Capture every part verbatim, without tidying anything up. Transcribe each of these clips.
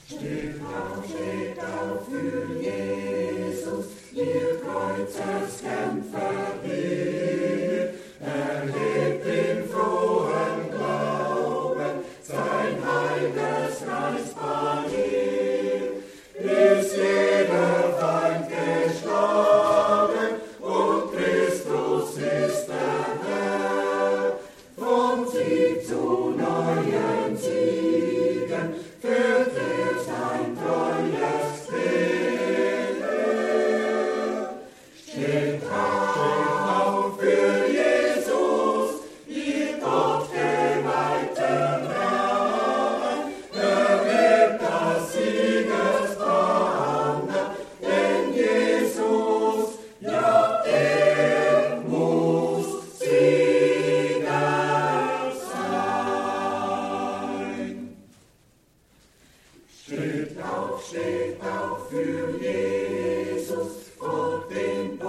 Steht auf, steht auf für Jesus, ihr Kreuzeskämpfer hier. Erhebt in frohem Glauben sein Heil des Reichspanier. Ist jeder Feind geschlagen und Christus ist der Herr. Von Sieg zu neuen Siegen führt er sein treues Heer. Steht auf für Jesus, ihr Gott geweihten Herrn, erhebt das Siegesbanner, denn Jesus, ja, er muss Sieger sein. Steht auf, steht auf für Jesus, folgt dem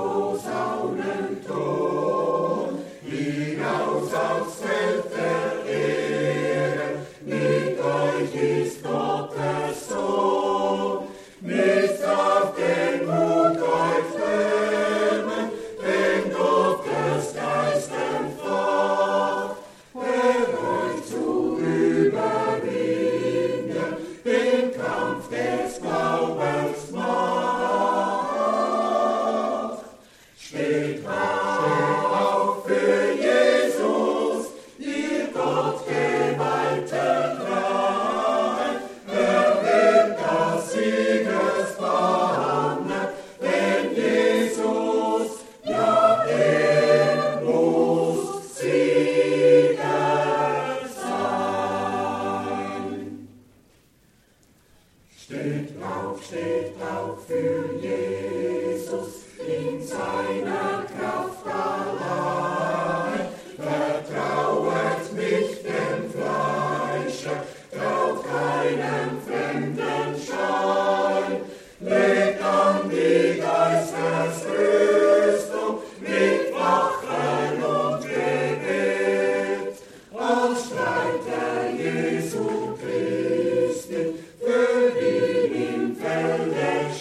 Posaunenton, hinaus aufs Feld der Ehre, mit euch ist Gottes Sohn. Nichts auf den Mut euch lähmen, denn Gottes Geist empfacht, er euch zu überwinden, den Kampf des Glaubens macht. Steht auf für Jesus, ihr Gott geweihten Reich, erhebt das Siegesbanner, denn Jesus, ja, er muss Sieger sein. Steht auf, steht auf für Jesus, in seiner Kraft allein. Vertrauet nicht dem Fleische, traut keinem fremden Schein. Legt an die Geistesrüstung mit Wachen und Gebet. Als Streiter Jesu Christi, für ihn im Felde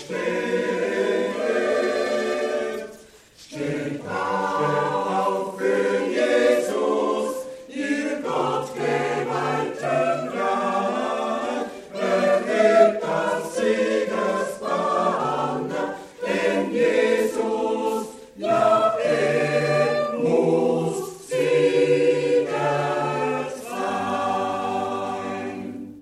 steht. Steht auf für Jesus, ihr Gott geweihten Reich, erhebt das Siegesbanner, denn Jesus, ja, er muss Sieger sein.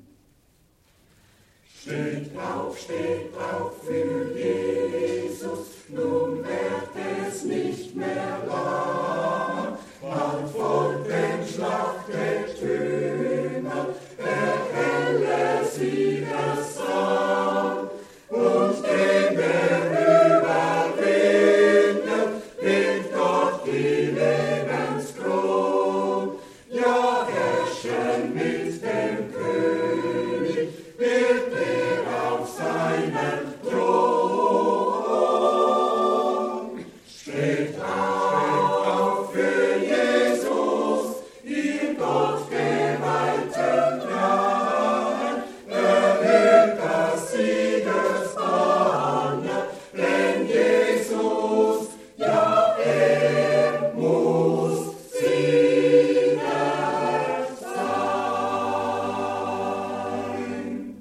Steht auf, steht auf für Jesus, nun wird es nicht mehr lang. Man folgt dem Schlachtgetümmel, der helle Siegesang. Und dem, der überwindet, wird Gott die Lebenskron. Ja, herrschen mit dem König, wird er auf seinem Thron. Steht auf für Jesus, ihr Gott geweihten Reich, erhebt das Siegesbanner, denn Jesus, ja, er muss Sieger sein.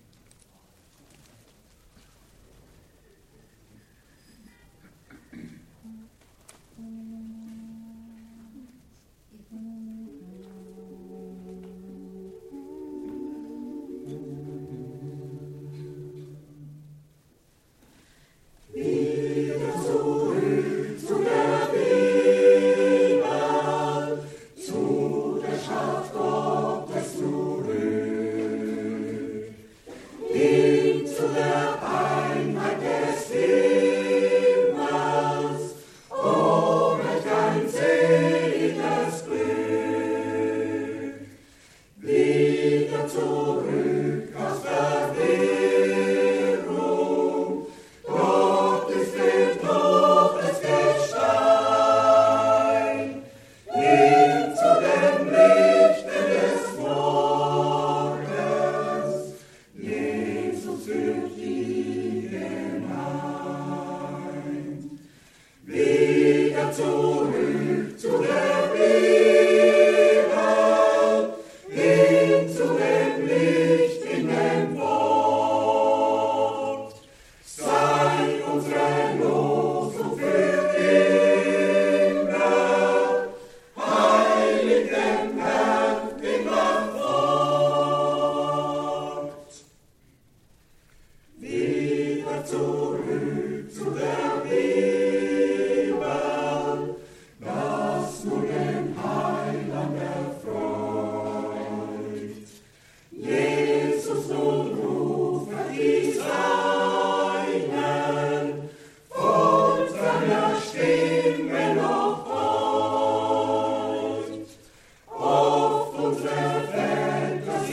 Wieder zurück zu der Bibel, zu der Schaft Gottes zurück, hin zu der Einheit des Himmels, oh, welch ein seliges Glück. Wieder zurück aus Verwirrung, Gott ist in Gottes Gestein, hin zu dem Lichte des Morgens,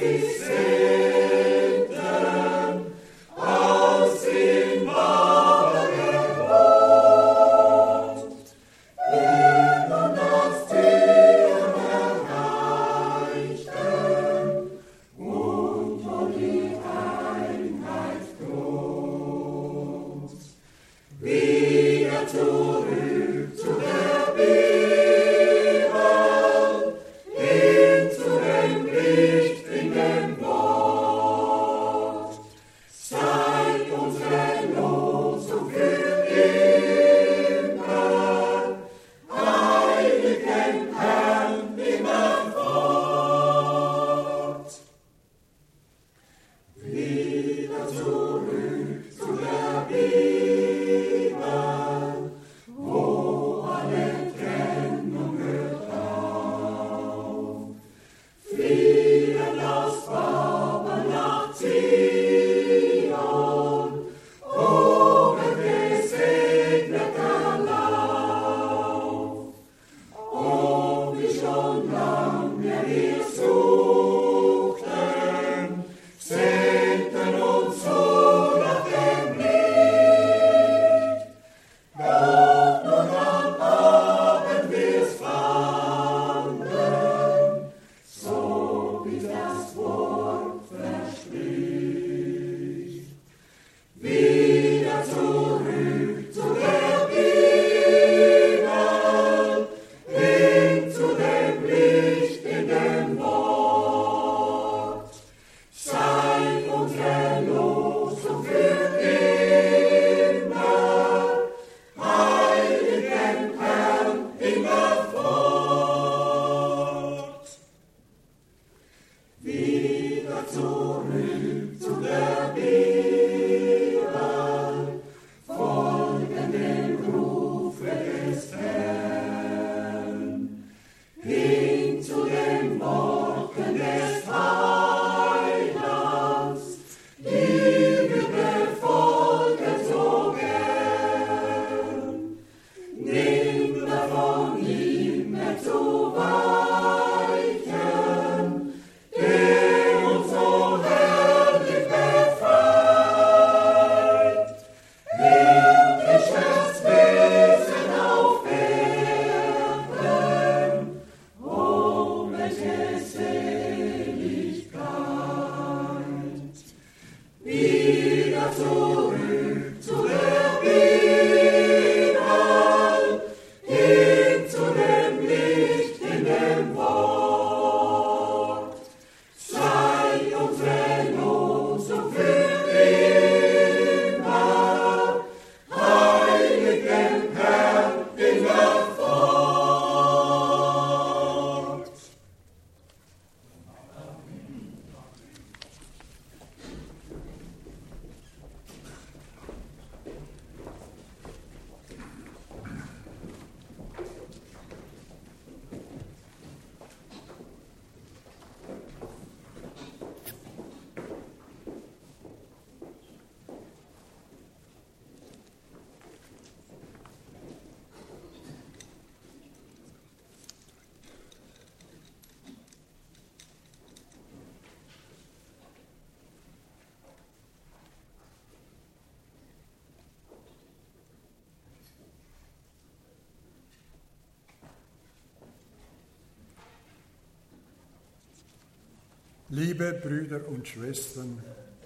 Liebe Brüder und Schwestern,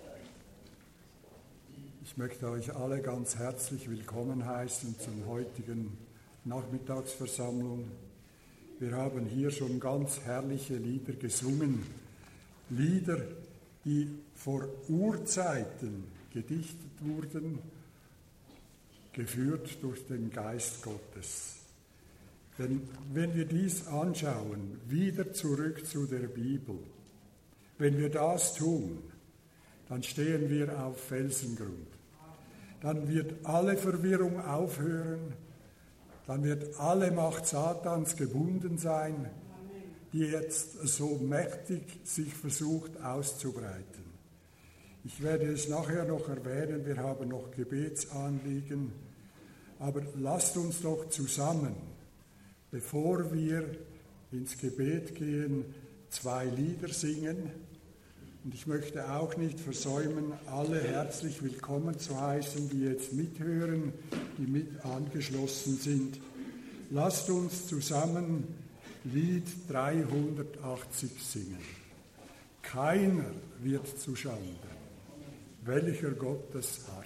ich möchte euch alle ganz herzlich willkommen heißen zur heutigen Nachmittagsversammlung. Wir haben hier schon ganz herrliche Lieder gesungen, Lieder, die vor Urzeiten gedichtet wurden, geführt durch den Geist Gottes. Denn wenn wir dies anschauen, wieder zurück zu der Bibel, wenn wir das tun, dann stehen wir auf Felsengrund. Dann wird alle Verwirrung aufhören, dann wird alle Macht Satans gebunden sein, die jetzt so mächtig sich versucht auszubreiten. Ich werde es nachher noch erwähnen, wir haben noch Gebetsanliegen, aber lasst uns doch zusammen, bevor wir ins Gebet gehen, zwei Lieder singen Und ich möchte auch nicht versäumen, alle herzlich willkommen zu heißen, die jetzt mithören, die mit angeschlossen sind. Lasst uns zusammen Lied dreihundertachtzig singen. Keiner wird zu Schanden, welcher Gottes Hart.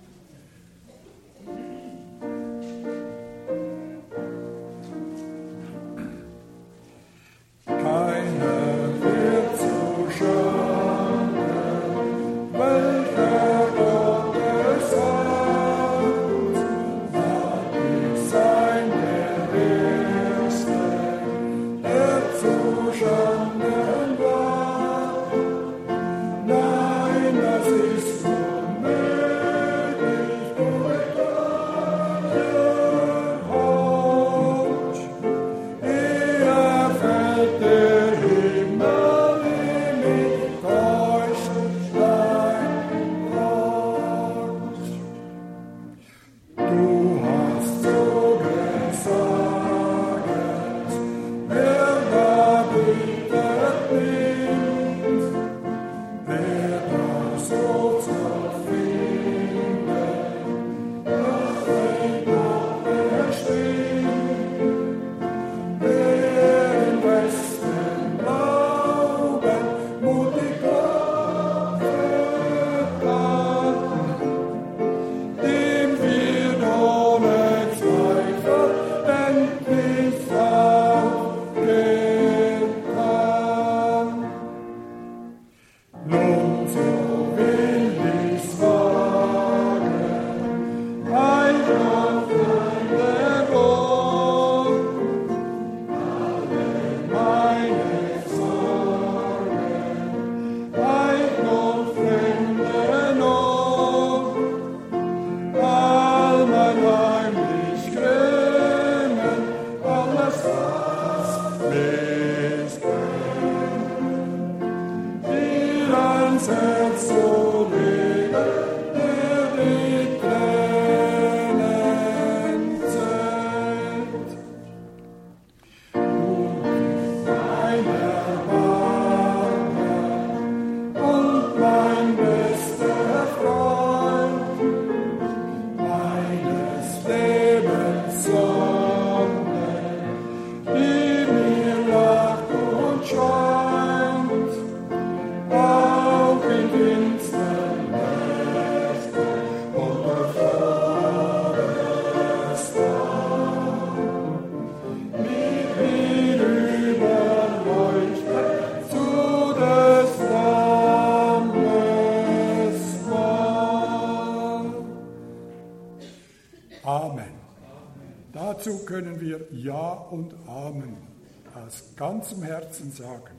Dazu können wir Ja und Amen aus ganzem Herzen sagen.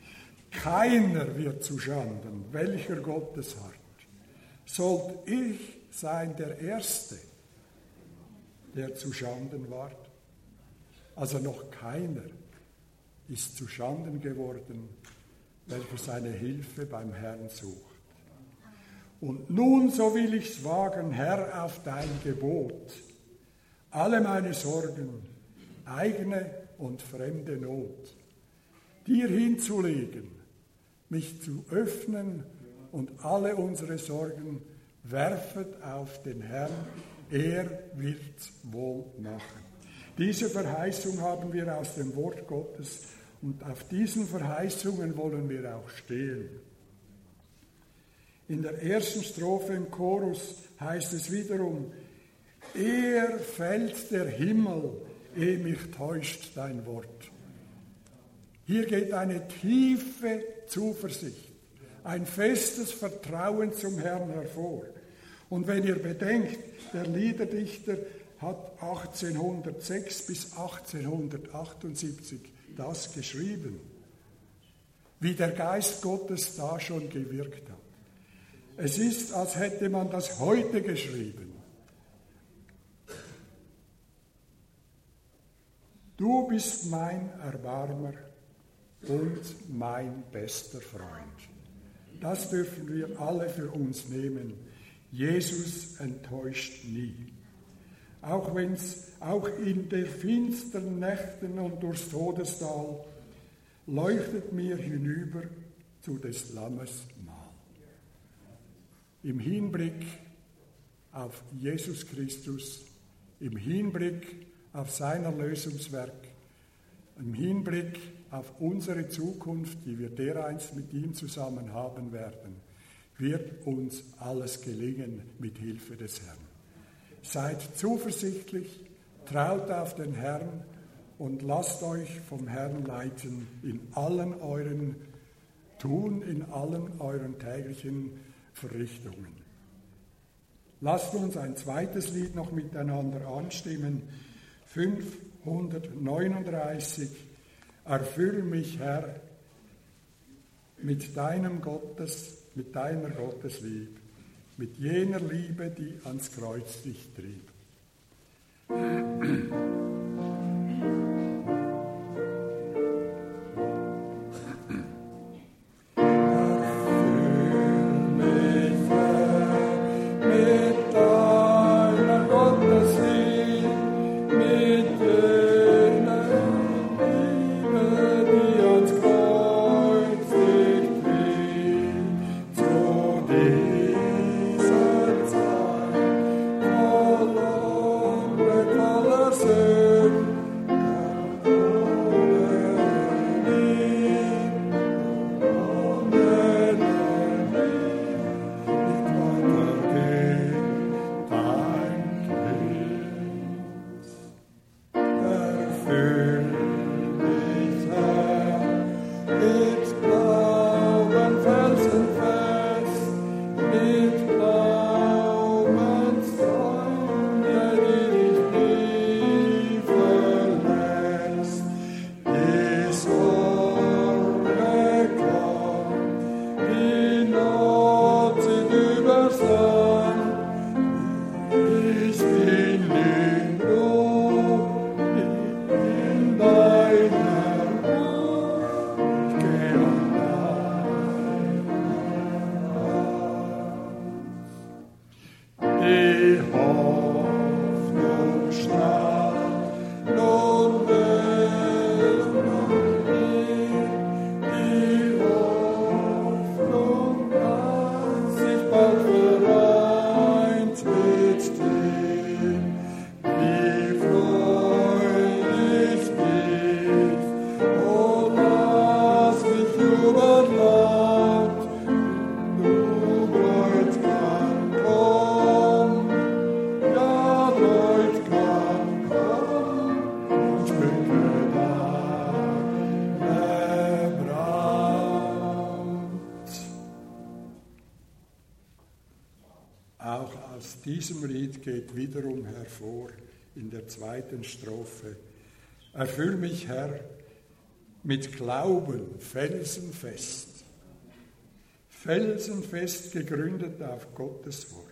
Keiner wird zu Schanden, welcher Gottes Hart. Sollt ich sein der Erste, der zu Schanden ward? Also noch keiner ist zu Schanden geworden, welcher seine Hilfe beim Herrn sucht. Und nun, so will ich's wagen, Herr, auf dein Gebot, alle meine Sorgen, eigene und fremde Not, dir hinzulegen, mich zu öffnen und alle unsere Sorgen werfet auf den Herrn, er wird's wohl machen. Diese Verheißung haben wir aus dem Wort Gottes und auf diesen Verheißungen wollen wir auch stehen. In der ersten Strophe im Chorus heißt es wiederum, eher fällt der Himmel, ehe mich täuscht dein Wort. Hier geht eine tiefe Zuversicht, ein festes Vertrauen zum Herrn hervor. Und wenn ihr bedenkt, der Liederdichter hat achtzehnhundertsechs bis achtzehnhundertachtundsiebzig das geschrieben, wie der Geist Gottes da schon gewirkt hat. Es ist, als hätte man das heute geschrieben. Du bist mein Erbarmer und mein bester Freund. Das dürfen wir alle für uns nehmen. Jesus enttäuscht nie. Auch wenn's auch in der finsteren Nächten und durchs Todestal leuchtet mir hinüber zu des Lammes Mahl. Im Hinblick auf Jesus Christus, im Hinblick auf sein Erlösungswerk, im Hinblick auf unsere Zukunft, die wir dereinst mit ihm zusammen haben werden, wird uns alles gelingen mit Hilfe des Herrn. Seid zuversichtlich, traut auf den Herrn und lasst euch vom Herrn leiten in allen euren Tun, in allen euren täglichen Verrichtungen. Lasst uns ein zweites Lied noch miteinander anstimmen. fünfhundertneununddreißig. Erfüll mich, Herr, mit deinem Gottes, mit deiner Gotteslieb, mit jener Liebe, die ans Kreuz dich trieb. Aus diesem Lied geht wiederum hervor in der zweiten Strophe: Erfüll mich, Herr, mit Glauben felsenfest, felsenfest gegründet auf Gottes Wort.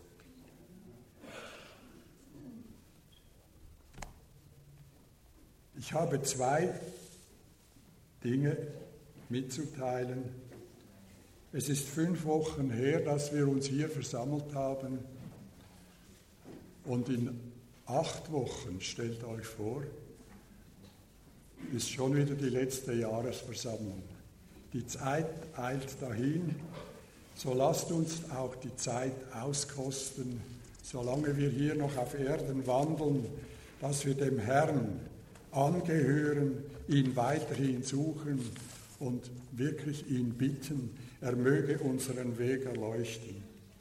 Ich habe zwei Dinge mitzuteilen. Es ist fünf Wochen her, dass wir uns hier versammelt haben. Und in acht Wochen, stellt euch vor, ist schon wieder die letzte Jahresversammlung. Die Zeit eilt dahin, so lasst uns auch die Zeit auskosten, solange wir hier noch auf Erden wandeln, dass wir dem Herrn angehören, ihn weiterhin suchen und wirklich ihn bitten, er möge unseren Weg erleuchten.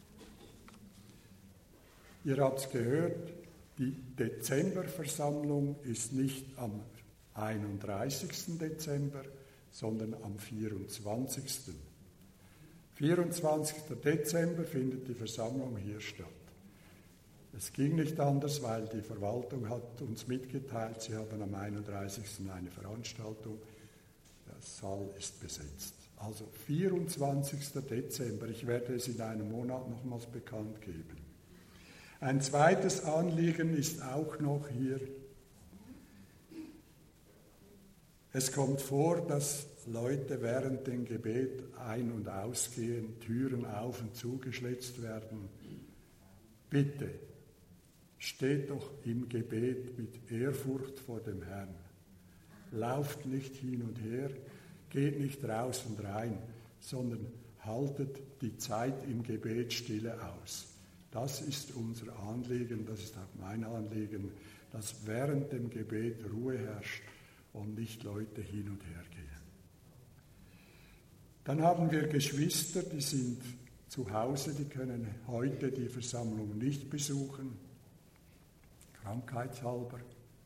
Ihr habt es gehört, die Dezemberversammlung ist nicht am einunddreißigsten Dezember, sondern am vierundzwanzigsten vierundzwanzigsten Dezember findet die Versammlung hier statt. Es ging nicht anders, weil die Verwaltung hat uns mitgeteilt, sie haben am einunddreißigsten eine Veranstaltung. Der Saal ist besetzt. Also vierundzwanzigsten Dezember, ich werde es in einem Monat nochmals bekannt geben. Ein zweites Anliegen ist auch noch hier. Es kommt vor, dass Leute während dem Gebet ein- und ausgehen, Türen auf und zugeschlitzt werden. Bitte, steht doch im Gebet mit Ehrfurcht vor dem Herrn. Lauft nicht hin und her, geht nicht raus und rein, sondern haltet die Zeit im Gebet stille aus. Das ist unser Anliegen, das ist auch mein Anliegen, dass während dem Gebet Ruhe herrscht und nicht Leute hin und her gehen. Dann haben wir Geschwister, die sind zu Hause, die können heute die Versammlung nicht besuchen, krankheitshalber.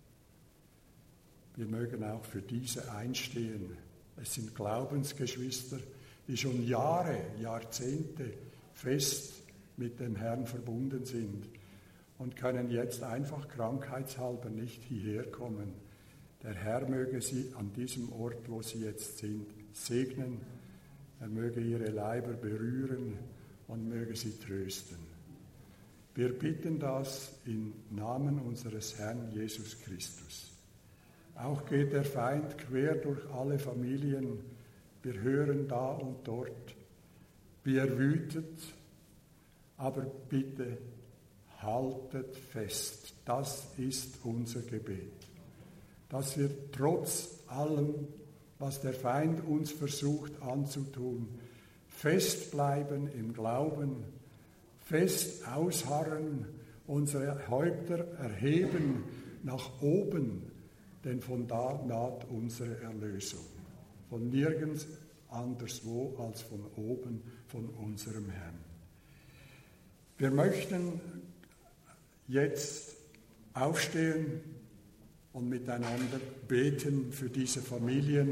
Wir mögen auch für diese einstehen. Es sind Glaubensgeschwister, die schon Jahre, Jahrzehnte fest mit dem Herrn verbunden sind und können jetzt einfach krankheitshalber nicht hierher kommen. Der Herr möge sie an diesem Ort, wo sie jetzt sind, segnen. Er möge ihre Leiber berühren und möge sie trösten. Wir bitten das im Namen unseres Herrn Jesus Christus. Auch geht der Feind quer durch alle Familien. Wir hören da und dort, wie er wütet. Aber bitte haltet fest. Das ist unser Gebet. Dass wir trotz allem, was der Feind uns versucht anzutun, festbleiben im Glauben, fest ausharren, unsere Häupter erheben nach oben, denn von da naht unsere Erlösung. Von nirgends anderswo als von oben, von unserem Herrn. Wir möchten jetzt aufstehen und miteinander beten für diese Familien,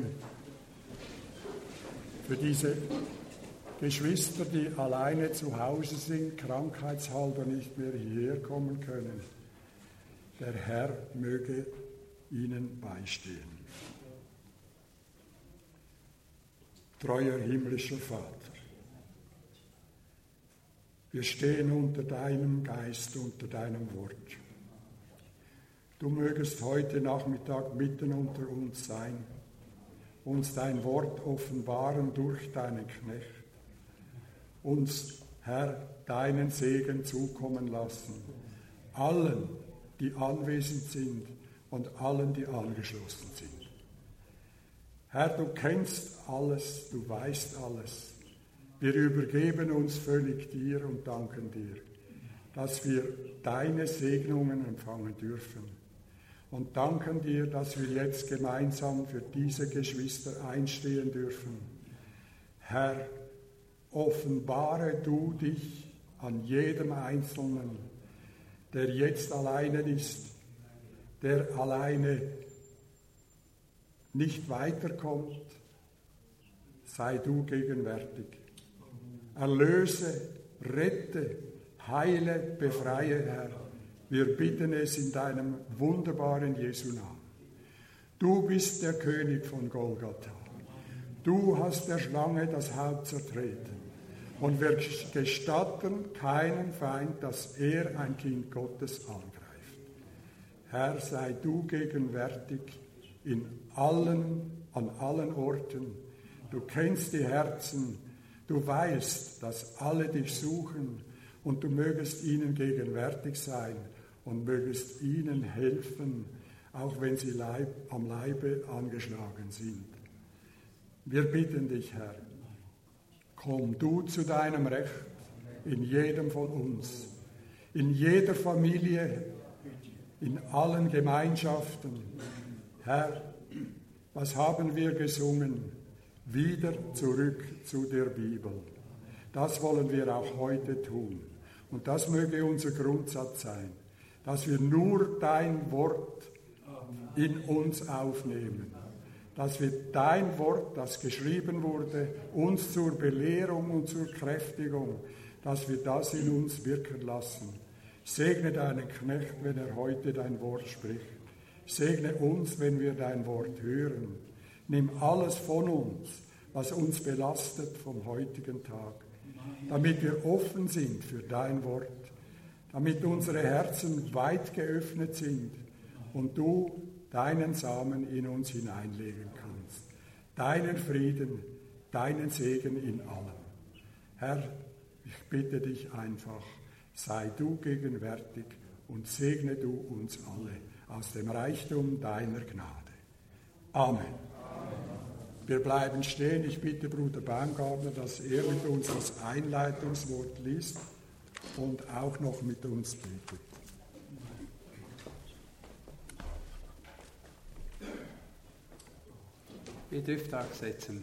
für diese Geschwister, die alleine zu Hause sind, krankheitshalber nicht mehr hierher kommen können. Der Herr möge ihnen beistehen. Treuer himmlischer Vater, wir stehen unter deinem Geist, unter deinem Wort. Du mögest heute Nachmittag mitten unter uns sein, uns dein Wort offenbaren durch deinen Knecht, uns, Herr, deinen Segen zukommen lassen, allen, die anwesend sind und allen, die angeschlossen sind. Herr, du kennst alles, du weißt alles. Wir übergeben uns völlig dir und danken dir, dass wir deine Segnungen empfangen dürfen. Und danken dir, dass wir jetzt gemeinsam für diese Geschwister einstehen dürfen. Herr, offenbare du dich an jedem Einzelnen, der jetzt alleine ist, der alleine nicht weiterkommt. Sei du gegenwärtig. Erlöse, rette, heile, befreie, Herr. Wir bitten es in deinem wunderbaren Jesu Namen. Du bist der König von Golgatha. Du hast der Schlange das Haupt zertreten. Und wir gestatten keinen Feind, dass er ein Kind Gottes angreift. Herr, sei du gegenwärtig in allen, an allen Orten. Du kennst die Herzen. Du weißt, dass alle dich suchen und du mögest ihnen gegenwärtig sein und mögest ihnen helfen, auch wenn sie Leib, am Leibe angeschlagen sind. Wir bitten dich, Herr, komm du zu deinem Recht in jedem von uns, in jeder Familie, in allen Gemeinschaften. Herr, was haben wir gesungen? Wieder zurück zu der Bibel. Das wollen wir auch heute tun. Und das möge unser Grundsatz sein, dass wir nur dein Wort in uns aufnehmen. Dass wir dein Wort, das geschrieben wurde, uns zur Belehrung und zur Kräftigung, dass wir das in uns wirken lassen. Segne deinen Knecht, wenn er heute dein Wort spricht. Segne uns, wenn wir dein Wort hören. Nimm alles von uns, was uns belastet vom heutigen Tag, damit wir offen sind für dein Wort, damit unsere Herzen weit geöffnet sind und du deinen Samen in uns hineinlegen kannst. Deinen Frieden, deinen Segen in allem. Herr, ich bitte dich einfach, sei du gegenwärtig und segne du uns alle aus dem Reichtum deiner Gnade. Amen. Wir bleiben stehen. Ich bitte Bruder Baumgartner, dass er mit uns das Einleitungswort liest und auch noch mit uns betet. Ihr dürft auch sitzen.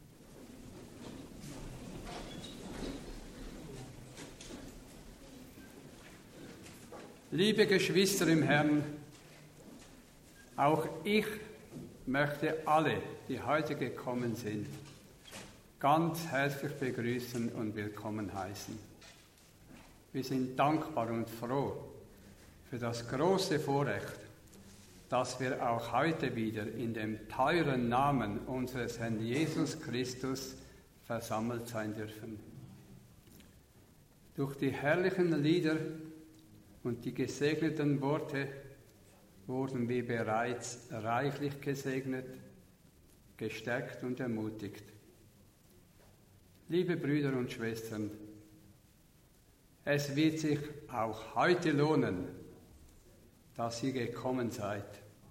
Liebe Geschwister im Herrn, auch ich möchte alle, die heute gekommen sind, ganz herzlich begrüßen und willkommen heißen. Wir sind dankbar und froh für das große Vorrecht, dass wir auch heute wieder in dem teuren Namen unseres Herrn Jesus Christus versammelt sein dürfen. Durch die herrlichen Lieder und die gesegneten Worte wurden wir bereits reichlich gesegnet, gestärkt und ermutigt. Liebe Brüder und Schwestern, es wird sich auch heute lohnen, dass ihr gekommen seid.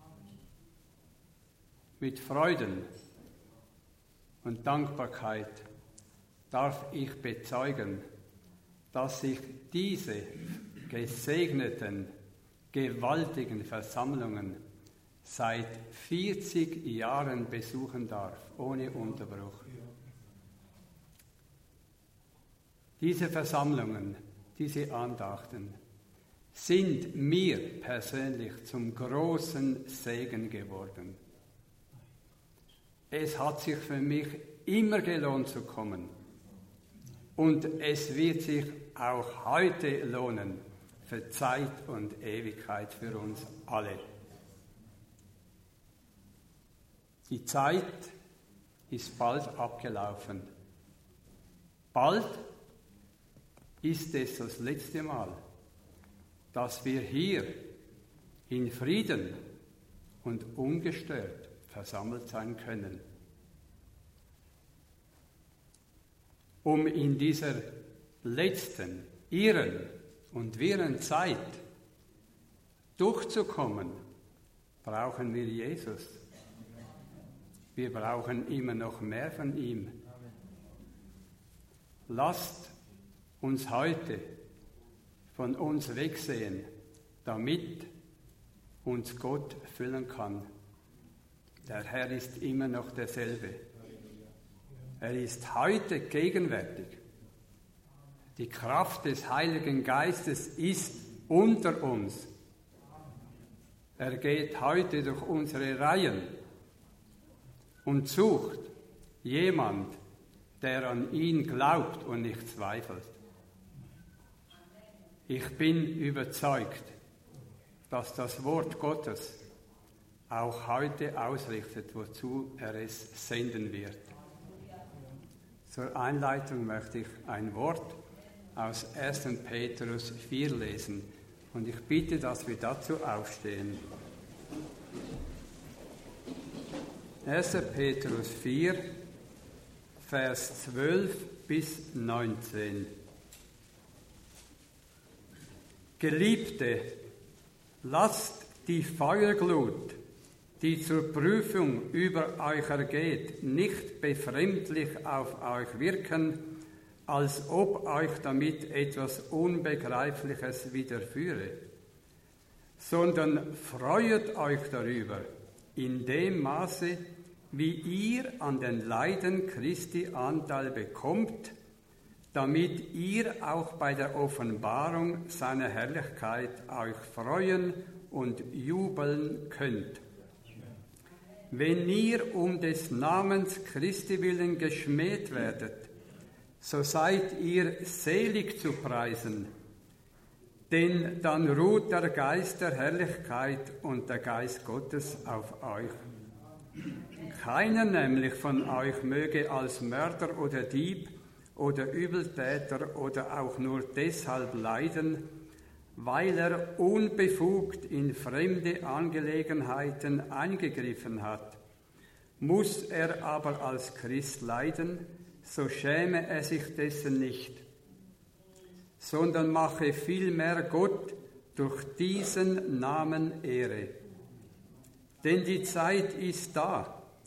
Mit Freuden und Dankbarkeit darf ich bezeugen, dass sich diese gesegneten, gewaltigen Versammlungen seit vierzig Jahren besuchen darf, ohne Unterbruch. Diese Versammlungen, diese Andachten sind mir persönlich zum großen Segen geworden. Es hat sich für mich immer gelohnt zu kommen und es wird sich auch heute lohnen, für Zeit und Ewigkeit für uns alle. Die Zeit ist bald abgelaufen. Bald ist es das letzte Mal, dass wir hier in Frieden und ungestört versammelt sein können. Um in dieser letzten, irren und wirren Zeit durchzukommen, brauchen wir Jesus. Wir brauchen immer noch mehr von ihm. Lasst uns heute von uns wegsehen, damit uns Gott füllen kann. Der Herr ist immer noch derselbe. Er ist heute gegenwärtig. Die Kraft des Heiligen Geistes ist unter uns. Er geht heute durch unsere Reihen und sucht jemand, der an ihn glaubt und nicht zweifelt. Ich bin überzeugt, dass das Wort Gottes auch heute ausrichtet, wozu er es senden wird. Zur Einleitung möchte ich ein Wort aus ersten Petrus vier lesen und ich bitte, dass wir dazu aufstehen. erster Petrus vier, Vers zwölf bis neunzehn. Geliebte, lasst die Feuerglut, die zur Prüfung über euch ergeht, nicht befremdlich auf euch wirken, als ob euch damit etwas Unbegreifliches widerführe, sondern freuet euch darüber, in dem Maße, wie ihr an den Leiden Christi Anteil bekommt, damit ihr auch bei der Offenbarung seiner Herrlichkeit euch freuen und jubeln könnt. Wenn ihr um des Namens Christi willen geschmäht werdet, so seid ihr selig zu preisen, denn dann ruht der Geist der Herrlichkeit und der Geist Gottes auf euch. Keiner nämlich von euch möge als Mörder oder Dieb oder Übeltäter oder auch nur deshalb leiden, weil er unbefugt in fremde Angelegenheiten eingegriffen hat. Muss er aber als Christ leiden, so schäme er sich dessen nicht, sondern mache vielmehr Gott durch diesen Namen Ehre. Denn die Zeit ist da,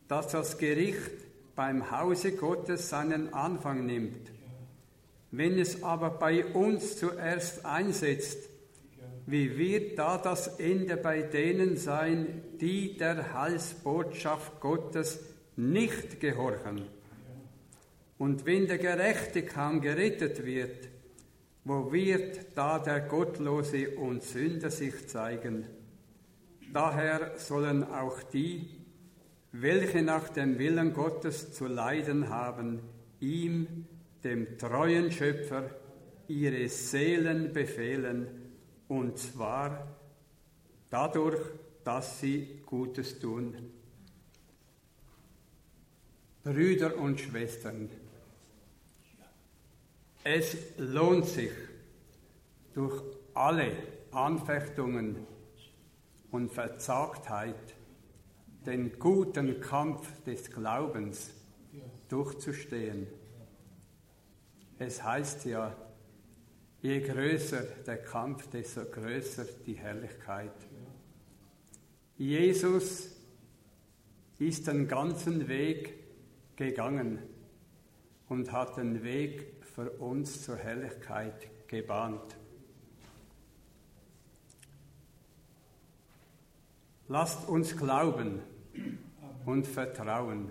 dass das Gericht beim Hause Gottes seinen Anfang nimmt. Wenn es aber bei uns zuerst einsetzt, wie wird da das Ende bei denen sein, die der Heilsbotschaft Gottes nicht gehorchen? Und wenn der Gerechte kaum gerettet wird, wo wird da der Gottlose und Sünder sich zeigen? Daher sollen auch die, welche nach dem Willen Gottes zu leiden haben, ihm, dem treuen Schöpfer, ihre Seelen befehlen, und zwar dadurch, dass sie Gutes tun. Brüder und Schwestern, es lohnt sich, durch alle Anfechtungen und Verzagtheit den guten Kampf des Glaubens durchzustehen. Es heißt ja, je größer der Kampf, desto größer die Herrlichkeit. Jesus ist den ganzen Weg gegangen und hat den Weg für uns zur Herrlichkeit gebahnt. Lasst uns glauben und vertrauen.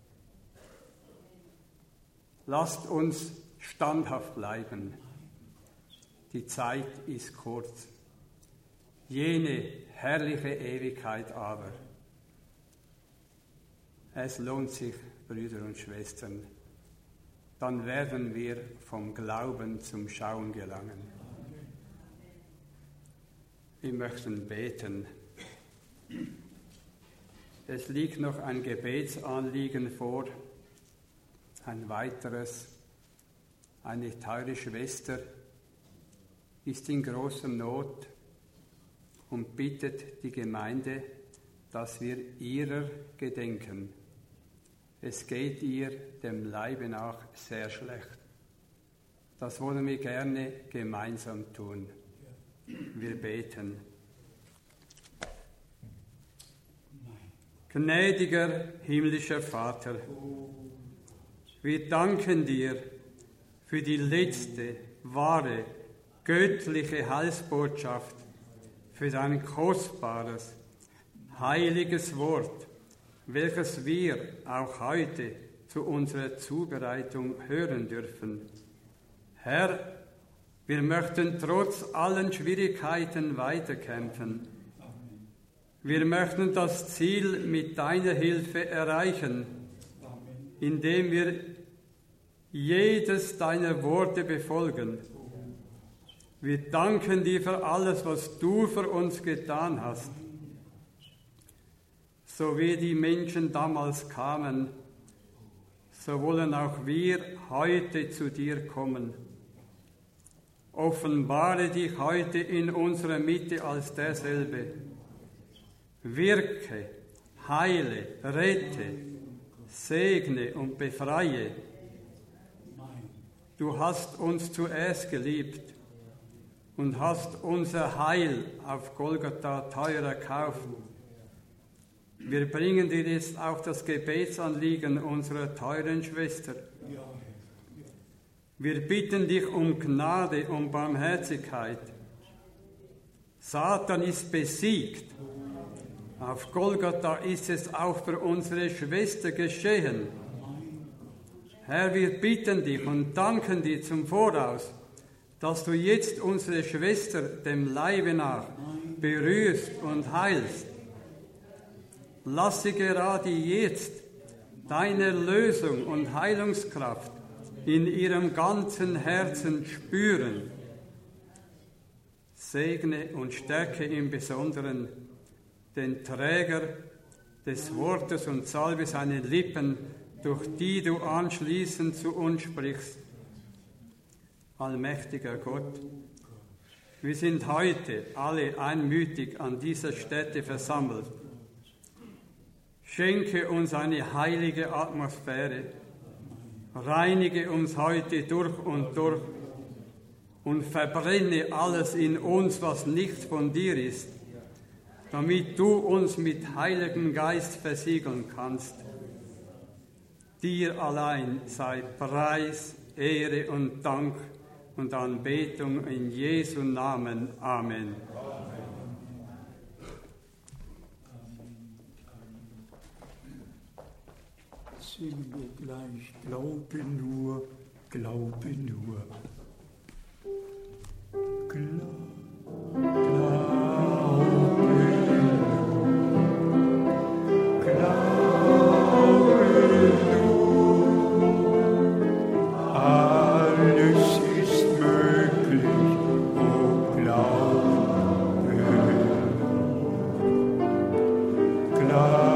Lasst uns standhaft bleiben. Die Zeit ist kurz. Jene herrliche Ewigkeit aber. Es lohnt sich, Brüder und Schwestern. Dann werden wir vom Glauben zum Schauen gelangen. Wir möchten beten. Es liegt noch ein Gebetsanliegen vor, ein weiteres. Eine teure Schwester ist in großer Not und bittet die Gemeinde, dass wir ihrer gedenken. Es geht ihr dem Leibe nach sehr schlecht. Das wollen wir gerne gemeinsam tun. Wir beten. Gnädiger himmlischer Vater, wir danken dir für die letzte, wahre, göttliche Heilsbotschaft, für dein kostbares, heiliges Wort, welches wir auch heute zu unserer Zubereitung hören dürfen. Herr, wir möchten trotz allen Schwierigkeiten weiterkämpfen. Wir möchten das Ziel mit deiner Hilfe erreichen, indem wir jedes deiner Worte befolgen. Wir danken dir für alles, was du für uns getan hast. So wie die Menschen damals kamen, so wollen auch wir heute zu dir kommen. Offenbare dich heute in unserer Mitte als derselbe. Wirke, heile, rette, segne und befreie. Du hast uns zuerst geliebt und hast unser Heil auf Golgatha teuer erkauft. Wir bringen dir jetzt auch das Gebetsanliegen unserer teuren Schwester. Wir bitten dich um Gnade und Barmherzigkeit. Satan ist besiegt. Auf Golgatha ist es auch für unsere Schwester geschehen. Herr, wir bitten dich und danken dir zum Voraus, dass du jetzt unsere Schwester dem Leibe nach berührst und heilst. Lass sie gerade jetzt deine Erlösung und Heilungskraft in ihrem ganzen Herzen spüren. Segne und stärke im Besonderen den Träger des Wortes und salbe seine Lippen, durch die du anschließend zu uns sprichst. Allmächtiger Gott, wir sind heute alle einmütig an dieser Stätte versammelt. Schenke uns eine heilige Atmosphäre, reinige uns heute durch und durch und verbrenne alles in uns, was nicht von dir ist, damit du uns mit Heiligem Geist versiegeln kannst. Dir allein sei Preis, Ehre und Dank und Anbetung in Jesu Namen. Amen. Singen wir gleich, glaube nur, glaube nur. Glaube, glaube nur, glaube nur. Alles ist möglich, oh glaube, glaube.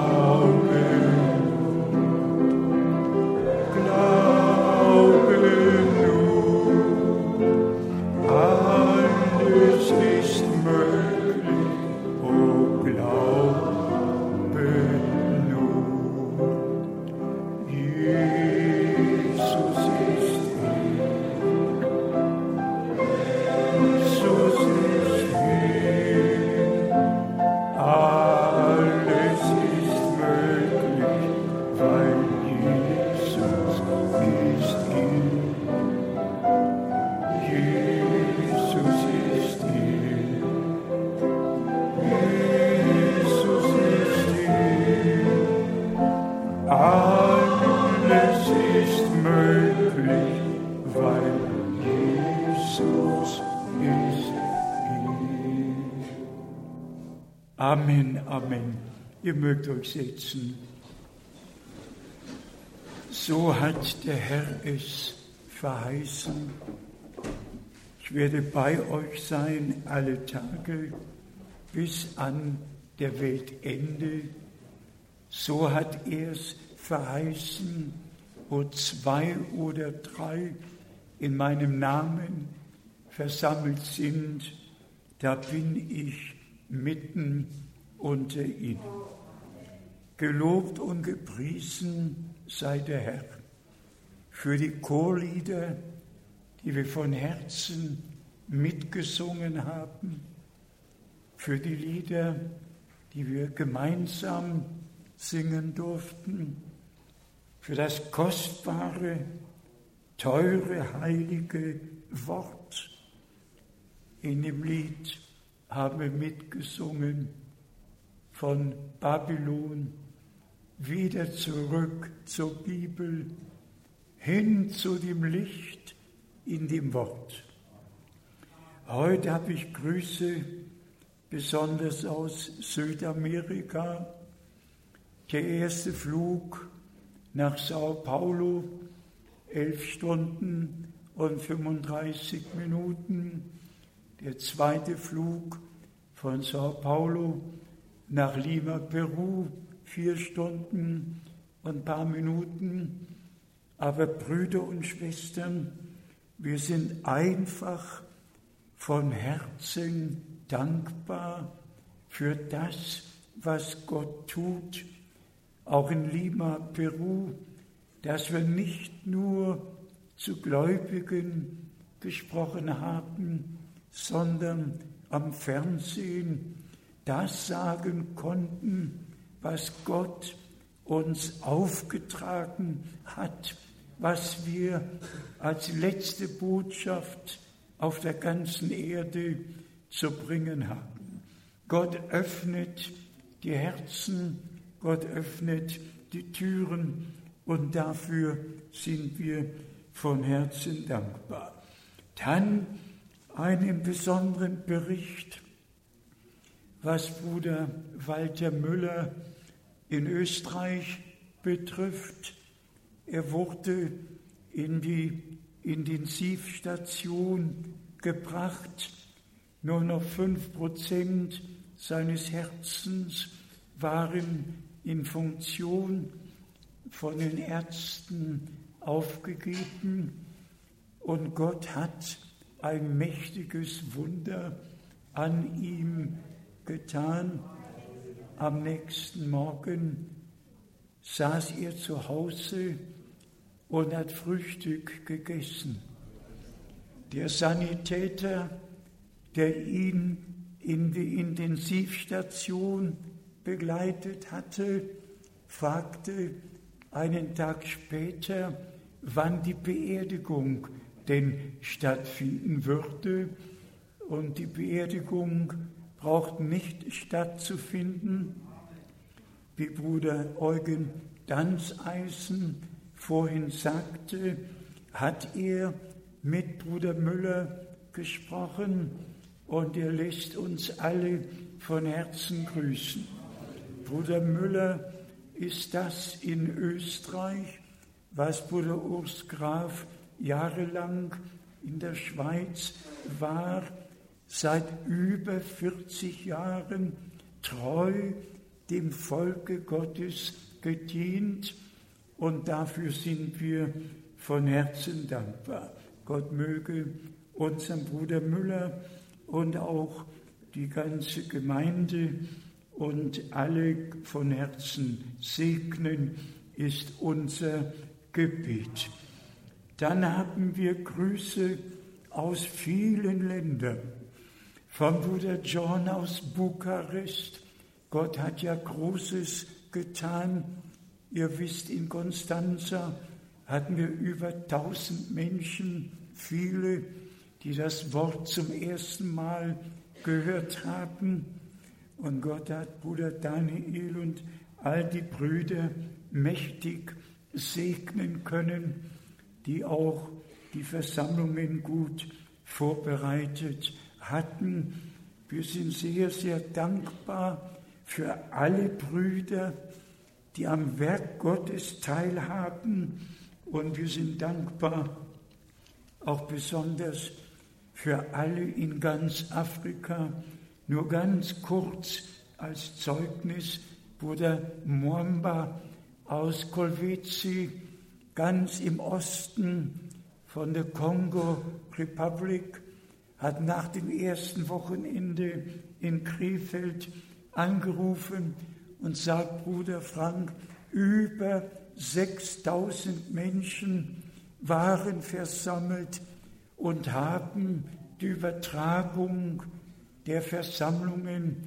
Amen, Amen. Ihr mögt euch setzen. So hat der Herr es verheißen. Ich werde bei euch sein alle Tage bis an der Weltende. So hat er es verheißen, wo zwei oder drei in meinem Namen versammelt sind, da bin ich mitten unter ihnen. Gelobt und gepriesen sei der Herr für die Chorlieder, die wir von Herzen mitgesungen haben, für die Lieder, die wir gemeinsam singen durften, für das kostbare, teure, heilige Wort. In dem Lied haben wir mitgesungen von Babylon wieder zurück zur Bibel, hin zu dem Licht in dem Wort. Heute habe ich Grüße besonders aus Südamerika. Der erste Flug nach Sao Paulo, elf Stunden und fünfunddreißig Minuten. Der zweite Flug von Sao Paulo nach Lima, Peru, vier Stunden und ein paar Minuten. Aber Brüder und Schwestern, wir sind einfach von Herzen dankbar für das, was Gott tut, auch in Lima, Peru, dass wir nicht nur zu Gläubigen gesprochen haben, sondern am Fernsehen das sagen konnten, was Gott uns aufgetragen hat, was wir als letzte Botschaft auf der ganzen Erde zu bringen haben. Gott öffnet die Herzen, Gott öffnet die Türen und dafür sind wir von Herzen dankbar. Dann einen besonderen Bericht, was Bruder Walter Müller in Österreich betrifft. Er wurde in die Intensivstation gebracht. Nur noch fünf Prozent seines Herzens waren in Funktion, von den Ärzten aufgegeben. Und Gott hat ein mächtiges Wunder an ihm getan. Am nächsten Morgen saß er zu Hause und hat Frühstück gegessen. Der Sanitäter, der ihn in die Intensivstation begleitet hatte, fragte, einen Tag später, wann die Beerdigung denn stattfinden würde. Und die Beerdigung braucht nicht stattzufinden, wie Bruder Eugen Danzeisen vorhin sagte, hat er mit Bruder Müller gesprochen und er lässt uns alle von Herzen grüßen. Bruder Müller ist das in Österreich, was Bruder Urs Graf jahrelang in der Schweiz war, seit über vierzig Jahren treu dem Volke Gottes gedient und dafür sind wir von Herzen dankbar. Gott möge unseren Bruder Müller und auch die ganze Gemeinde und alle von Herzen segnen, ist unser Gebet. Dann haben wir Grüße aus vielen Ländern. Von Bruder John aus Bukarest. Gott hat ja Großes getan. Ihr wisst, in Konstanza hatten wir über tausend Menschen, viele, die das Wort zum ersten Mal gehört haben. Und Gott hat Bruder Daniel und all die Brüder mächtig segnen können, die auch die Versammlungen gut vorbereitet hatten. Wir sind sehr, sehr dankbar für alle Brüder, die am Werk Gottes teilhaben. Und wir sind dankbar auch besonders für alle in ganz Afrika. Nur ganz kurz als Zeugnis, Bruder Mwamba aus Kolwezi, ganz im Osten von der Kongo Republic, hat nach dem ersten Wochenende in Krefeld angerufen und sagt, Bruder Frank, über sechstausend Menschen waren versammelt und haben die Übertragung der Versammlungen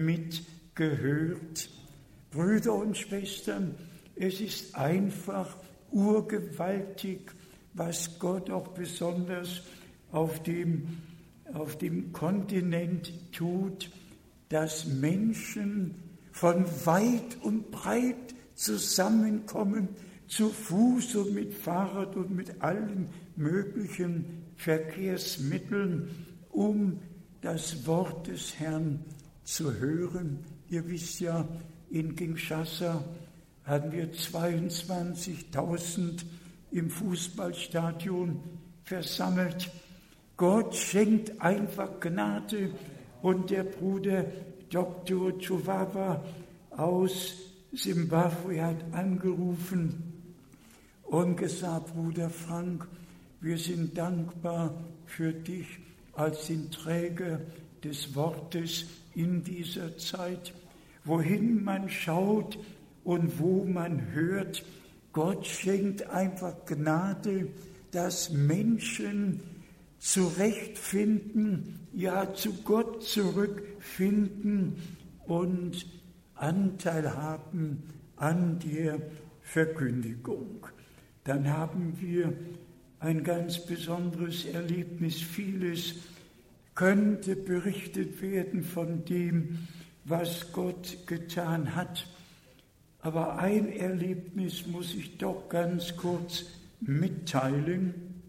mitgehört. Brüder und Schwestern, es ist einfach urgewaltig, was Gott auch besonders auf dem, auf dem Kontinent tut, dass Menschen von weit und breit zusammenkommen, zu Fuß und mit Fahrrad und mit allen möglichen Verkehrsmitteln, um das Wort des Herrn zu hören. Ihr wisst ja, in Kinshasa hatten wir zweiundzwanzigtausend im Fußballstadion versammelt. Gott schenkt einfach Gnade und der Bruder Doktor Chuvava aus Simbabwe hat angerufen und gesagt, Bruder Frank, wir sind dankbar für dich als den Träger des Wortes in dieser Zeit. Wohin man schaut und wo man hört, Gott schenkt einfach Gnade, dass Menschen zurechtfinden, ja zu Gott zurückfinden und Anteil haben an der Verkündigung. Dann haben wir ein ganz besonderes Erlebnis. Vieles könnte berichtet werden von dem, was Gott getan hat. Aber ein Erlebnis muss ich doch ganz kurz mitteilen.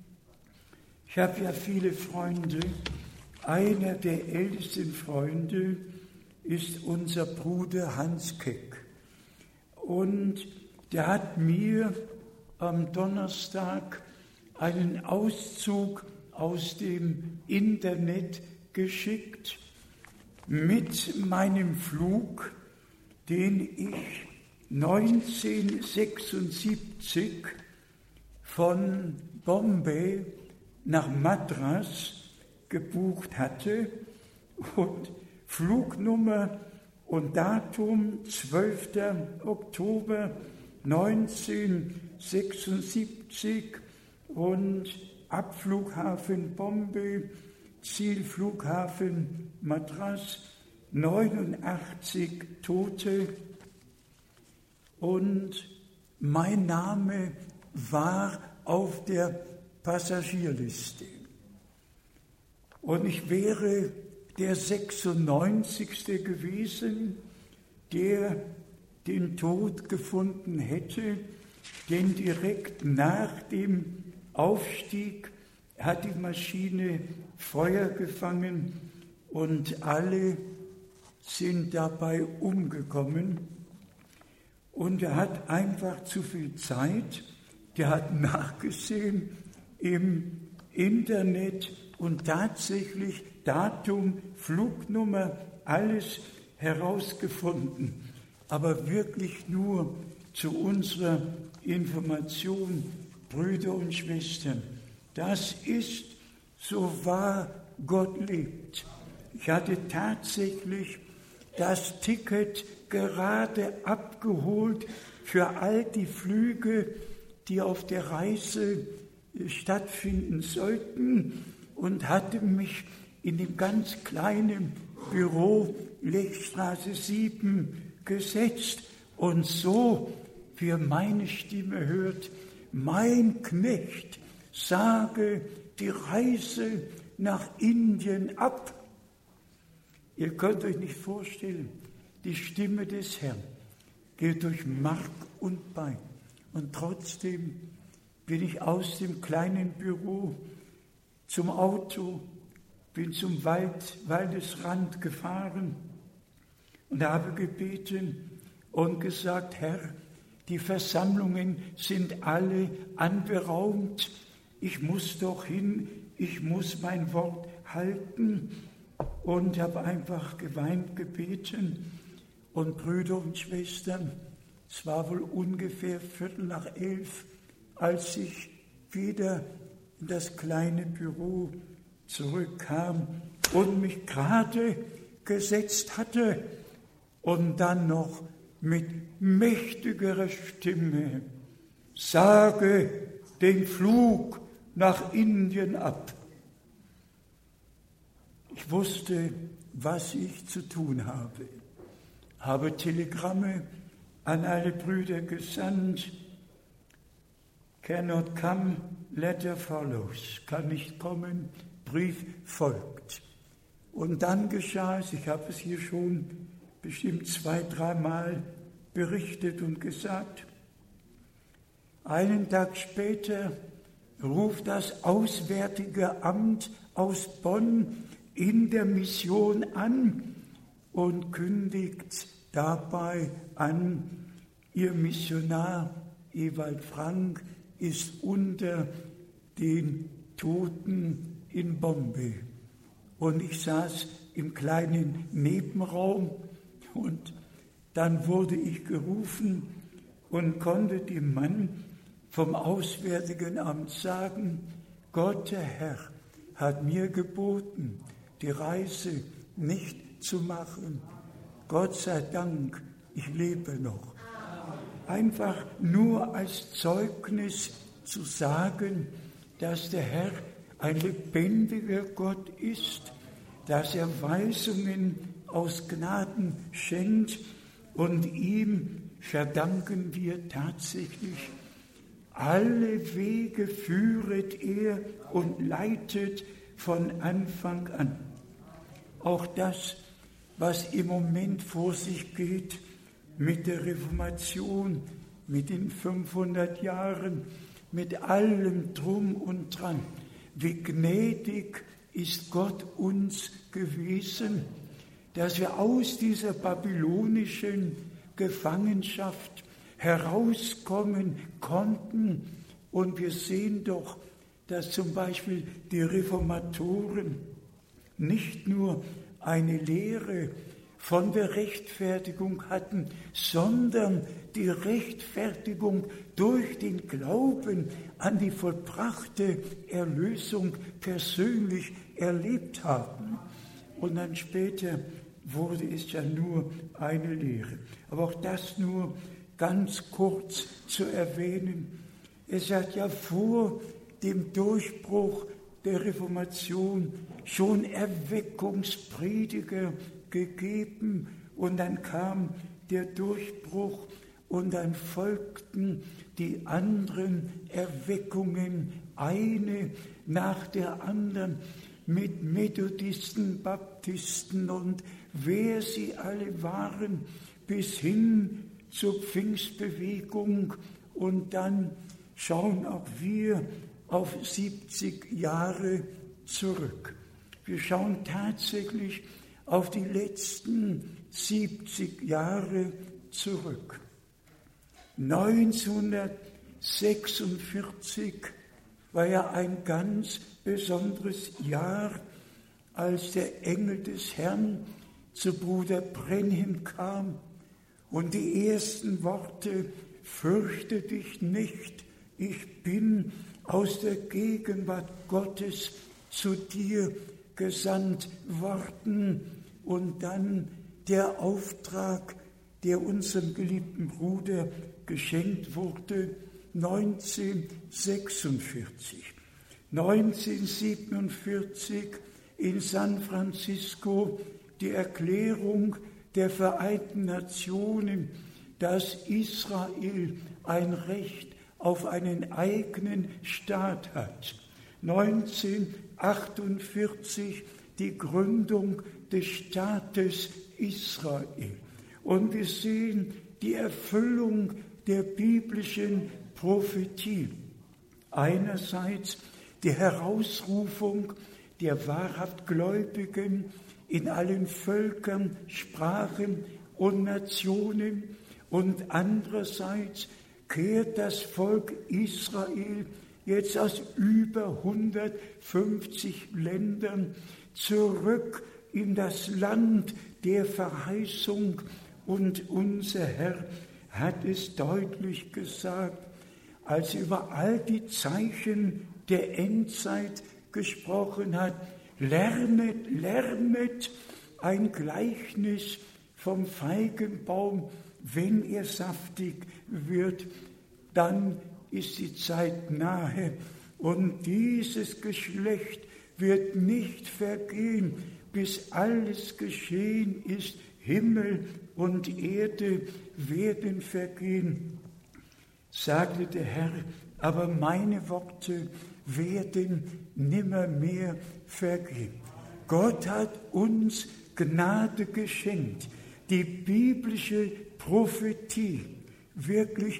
Ich habe ja viele Freunde. Einer der ältesten Freunde ist unser Bruder Hans Keck. Und der hat mir am Donnerstag einen Auszug aus dem Internet geschickt mit meinem Flug, den ich neunzehnhundertsechsundsiebzig von Bombay nach Madras gebucht hatte und Flugnummer und Datum zwölfter Oktober neunzehnhundertsechsundsiebzig und Abflughafen Bombay, Zielflughafen Madras, neunundachtzig Tote. Und mein Name war auf der Passagierliste. Und ich wäre der sechsundneunzigste gewesen, der den Tod gefunden hätte, denn direkt nach dem Aufstieg hat die Maschine Feuer gefangen und alle sind dabei umgekommen. Und er hat einfach zu viel Zeit, der hat nachgesehen im Internet und tatsächlich Datum, Flugnummer, alles herausgefunden. Aber wirklich nur zu unserer Information, Brüder und Schwestern. Das ist, so wahr Gott lebt. Ich hatte tatsächlich das Ticket gerade abgeholt für all die Flüge, die auf der Reise stattfinden sollten und hatte mich in dem ganz kleinen Büro Lechstraße sieben gesetzt und so, wie ihr meine Stimme hört, mein Knecht, sage die Reise nach Indien ab. Ihr könnt euch nicht vorstellen, die Stimme des Herrn geht durch Mark und Bein. Und trotzdem bin ich aus dem kleinen Büro zum Auto, bin zum Wald, Waldesrand gefahren und habe gebeten und gesagt, Herr, die Versammlungen sind alle anberaumt. Ich muss doch hin, ich muss mein Wort halten. Und habe einfach geweint, gebeten. Und Brüder und Schwestern, es war wohl ungefähr Viertel nach elf, als ich wieder in das kleine Büro zurückkam und mich gerade gesetzt hatte und dann noch mit mächtigerer Stimme sage den Flug nach Indien ab. Ich wusste, was ich zu tun habe, habe Telegramme an alle Brüder gesandt. Cannot come, letter follows. Kann nicht kommen, Brief folgt. Und dann geschah es, ich habe es hier schon bestimmt zwei, dreimal berichtet und gesagt, einen Tag später ruft das Auswärtige Amt aus Bonn in der Mission an und kündigt dabei an, ihr Missionar Ewald Frank ist unter den Toten in Bombay. Und ich saß im kleinen Nebenraum und dann wurde ich gerufen und konnte dem Mann vom Auswärtigen Amt sagen, Gott, der Herr, hat mir geboten, die Reise nicht zu machen. Gott sei Dank, ich lebe noch. Einfach nur als Zeugnis zu sagen, dass der Herr ein lebendiger Gott ist, dass er Weisungen aus Gnaden schenkt und ihm verdanken wir tatsächlich, alle Wege führet er und leitet von Anfang an. Auch das, was im Moment vor sich geht mit der Reformation, mit den fünfhundert Jahren, mit allem Drum und Dran. Wie gnädig ist Gott uns gewesen, dass wir aus dieser babylonischen Gefangenschaft herauskommen konnten. Und wir sehen doch, dass zum Beispiel die Reformatoren nicht nur eine Lehre von der Rechtfertigung hatten, sondern die Rechtfertigung durch den Glauben an die vollbrachte Erlösung persönlich erlebt haben. Und dann später wurde es ja nur eine Lehre. Aber auch das nur ganz kurz zu erwähnen. Es hat ja vor dem Durchbruch der Reformation schon Erweckungsprediger gegeben und dann kam der Durchbruch und dann folgten die anderen Erweckungen, eine nach der anderen, mit Methodisten, Baptisten und wer sie alle waren, bis hin zur Pfingstbewegung. Und dann schauen auch wir auf siebzig Jahre zurück. Wir schauen tatsächlich auf die letzten siebzig Jahre zurück. neunzehnhundertsechsundvierzig war ja ein ganz besonderes Jahr, als der Engel des Herrn zu Bruder Brenhem kam und die ersten Worte: Fürchte dich nicht, ich bin aus der Gegenwart Gottes zu dir gesandt worden. Und dann der Auftrag, der unserem geliebten Bruder geschenkt wurde, neunzehnhundertsechsundvierzig. neunzehnhundertsiebenundvierzig in San Francisco die Erklärung der Vereinten Nationen, dass Israel ein Recht auf einen eigenen Staat hat. neunzehnhundertachtundvierzig die Gründung des Staates Israel. Und wir sehen die Erfüllung der biblischen Prophetie. Einerseits die Herausrufung der wahrhaft Gläubigen in allen Völkern, Sprachen und Nationen und andererseits kehrt das Volk Israel jetzt aus über hundertfünfzig Ländern zurück in das Land der Verheißung. Und unser Herr hat es deutlich gesagt, als er über all die Zeichen der Endzeit gesprochen hat: Lernet, lernet ein Gleichnis vom Feigenbaum, wenn er saftig wird, dann ist die Zeit nahe und dieses Geschlecht wird nicht vergehen, bis alles geschehen ist. Himmel und Erde werden vergehen, sagte der Herr, aber meine Worte werden nimmermehr vergehen. Gott hat uns Gnade geschenkt, die biblische Prophetie wirklich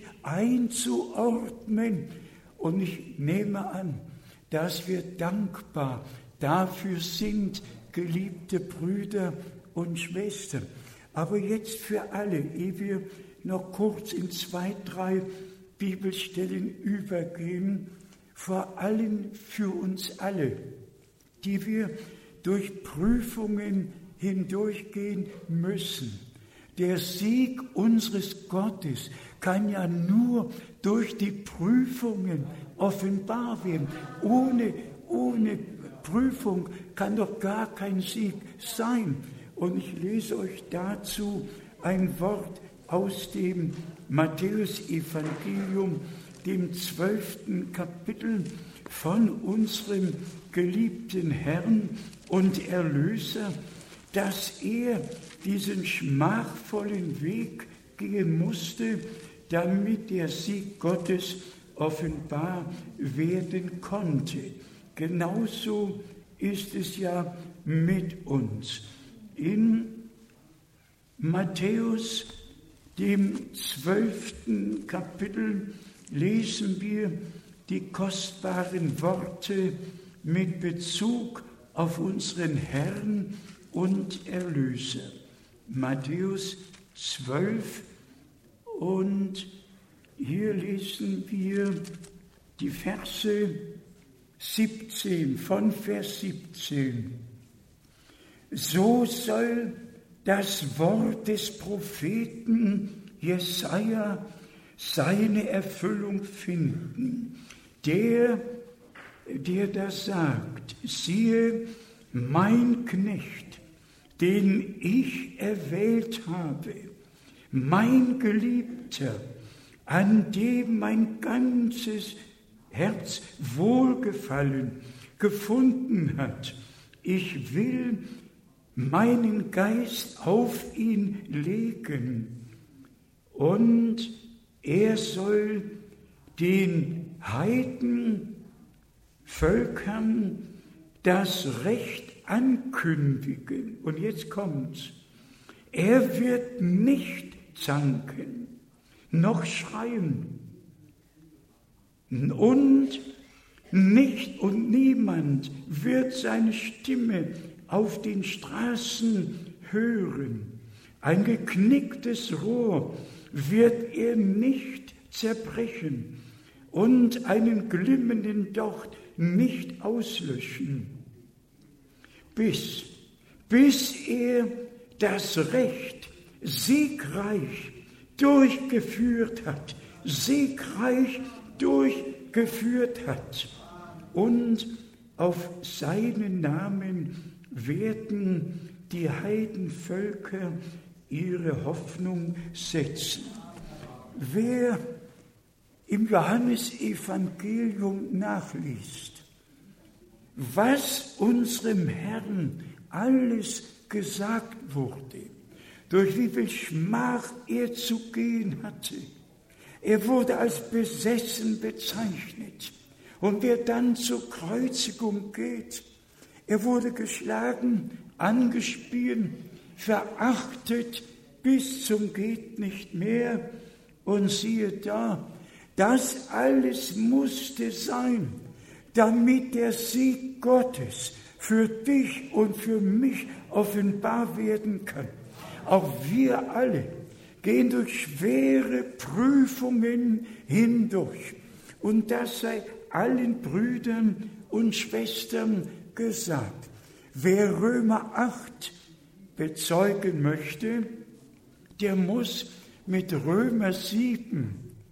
einzuordnen. Und ich nehme an, dass wir dankbar dafür sind, geliebte Brüder und Schwestern. Aber jetzt für alle, ehe wir noch kurz in zwei, drei Bibelstellen übergehen, vor allem für uns alle, die wir durch Prüfungen hindurchgehen müssen. Der Sieg unseres Gottes kann ja nur durch die Prüfungen offenbar werden. Ohne, ohne Prüfung kann doch gar kein Sieg sein. Und ich lese euch dazu ein Wort aus dem Matthäus-Evangelium, dem zwölften Kapitel, von unserem geliebten Herrn und Erlöser, dass er diesen schmachvollen Weg gehen musste, damit der Sieg Gottes offenbar werden konnte. Genauso ist es ja mit uns. In Matthäus, dem zwölften Kapitel, lesen wir die kostbaren Worte mit Bezug auf unseren Herrn und Erlöser. Matthäus zwölf, und hier lesen wir die Verse siebzehn, von Vers siebzehn. So soll das Wort des Propheten Jesaja seine Erfüllung finden, der, der das sagt: Siehe, mein Knecht, den ich erwählt habe, mein Geliebter, an dem mein ganzes Herz Wohlgefallen gefunden hat. Ich will meinen Geist auf ihn legen, und er soll den Heidenvölkern das Recht ankündigen. Und jetzt kommt's. Er wird nicht zanken, noch schreien. Und nicht und niemand wird seine Stimme auf den Straßen hören. Ein geknicktes Rohr wird er nicht zerbrechen und einen glimmenden Docht nicht auslöschen, bis, bis er das Recht siegreich durchgeführt hat, siegreich durchgeführt hat. Und auf seinen Namen werden die Heidenvölker ihre Hoffnung setzen. Wer im Johannesevangelium nachliest, was unserem Herrn alles gesagt wurde, durch wie viel Schmach er zu gehen hatte. Er wurde als besessen bezeichnet. Und wer dann zur Kreuzigung geht, er wurde geschlagen, angespielt, verachtet bis zum geht nicht mehr. Und siehe da, das alles musste sein, damit der Sieg Gottes für dich und für mich offenbar werden kann. Auch wir alle gehen durch schwere Prüfungen hindurch. Und das sei allen Brüdern und Schwestern gesagt. Wer Römer acht bezeugen möchte, der muss mit Römer sieben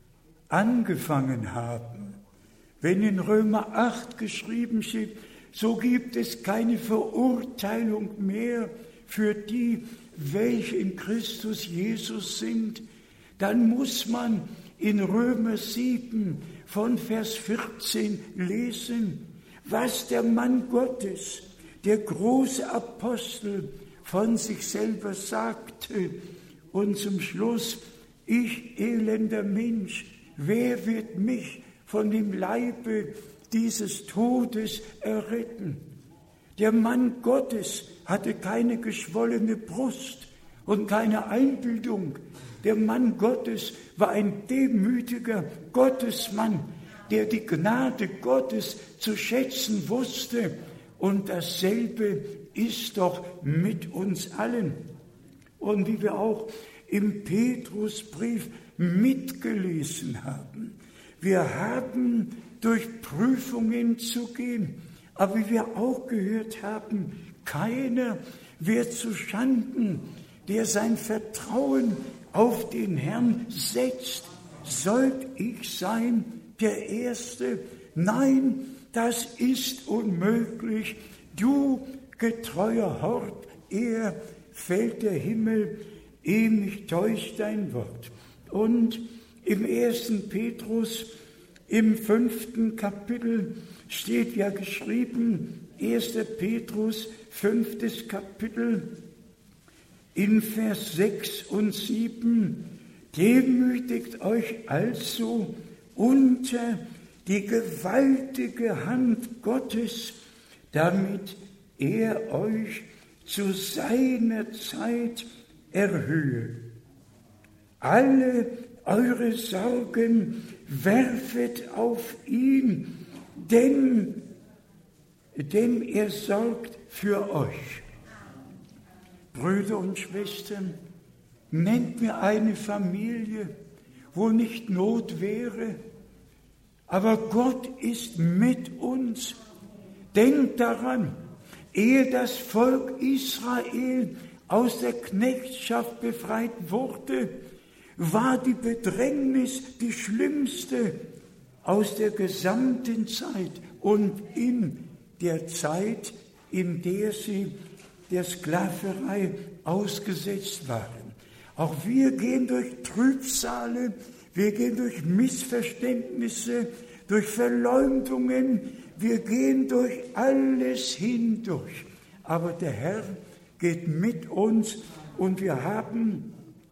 angefangen haben. Wenn in Römer acht geschrieben steht, so gibt es keine Verurteilung mehr für die, welche in Christus Jesus sind, dann muss man in Römer sieben von Vers vierzehn lesen, was der Mann Gottes, der große Apostel, von sich selber sagte. Und zum Schluss, ich elender Mensch, wer wird mich von dem Leibe dieses Todes erretten? Der Mann Gottes hatte keine geschwollene Brust und keine Einbildung. Der Mann Gottes war ein demütiger Gottesmann, der die Gnade Gottes zu schätzen wusste. Und dasselbe ist doch mit uns allen. Und wie wir auch im Petrusbrief mitgelesen haben, wir haben durch Prüfungen zu gehen. Aber wie wir auch gehört haben, keiner wird zu Schanden, der sein Vertrauen auf den Herrn setzt. Sollt ich sein der Erste? Nein, das ist unmöglich. Du getreuer Hort, er fällt der Himmel, ehe mich täuscht dein Wort. Und im ersten Petrus, im fünften Kapitel, steht ja geschrieben, erster Petrus, fünftes Kapitel, in Vers sechs und sieben, demütigt euch also unter die gewaltige Hand Gottes, damit er euch zu seiner Zeit erhöhe. Alle eure Sorgen werfet auf ihn, denn, denn er sorgt für euch. Brüder und Schwestern, nennt mir eine Familie, wo nicht Not wäre, aber Gott ist mit uns. Denkt daran, ehe das Volk Israel aus der Knechtschaft befreit wurde, war die Bedrängnis die schlimmste aus der gesamten Zeit und in der Zeit, in der sie der Sklaverei ausgesetzt waren. Auch wir gehen durch Trübsale, wir gehen durch Missverständnisse, durch Verleumdungen, wir gehen durch alles hindurch. Aber der Herr geht mit uns und wir haben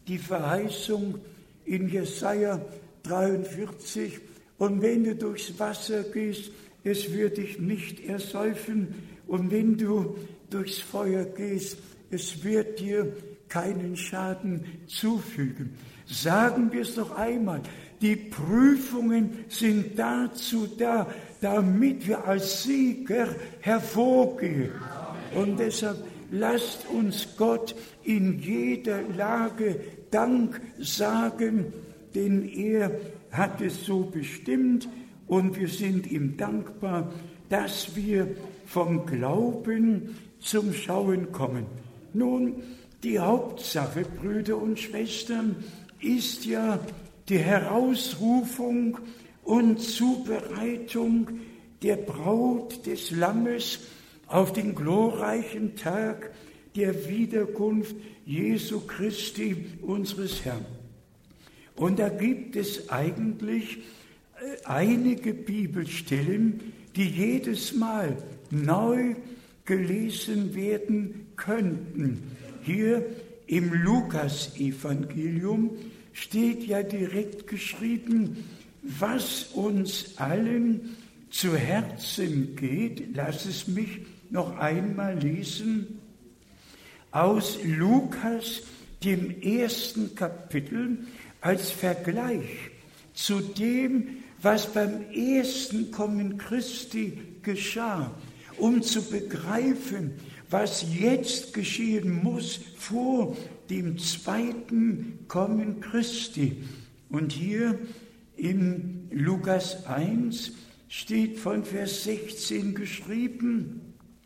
die Verheißung in Jesaja dreiundvierzig, und wenn du durchs Wasser gehst, es wird dich nicht ersäufen, und wenn du durchs Feuer gehst, es wird dir keinen Schaden zufügen. Sagen wir es doch einmal, die Prüfungen sind dazu da, damit wir als Sieger hervorgehen. Und deshalb lasst uns Gott in jeder Lage Dank sagen, denn er hat es so bestimmt und wir sind ihm dankbar, dass wir vom Glauben zum Schauen kommen. Nun, die Hauptsache, Brüder und Schwestern, ist ja die Herausrufung und Zubereitung der Braut des Lammes auf den glorreichen Tag der Wiederkunft Jesu Christi, unseres Herrn. Und da gibt es eigentlich einige Bibelstellen, die jedes Mal neu gelesen werden könnten. Hier im Lukas-Evangelium steht ja direkt geschrieben, was uns allen zu Herzen geht. Lass es mich noch einmal lesen. Aus Lukas, dem ersten Kapitel, als Vergleich zu dem, was beim ersten Kommen Christi geschah, um zu begreifen, was jetzt geschehen muss vor dem zweiten Kommen Christi. Und hier in Lukas eins steht von Vers sechzehn geschrieben,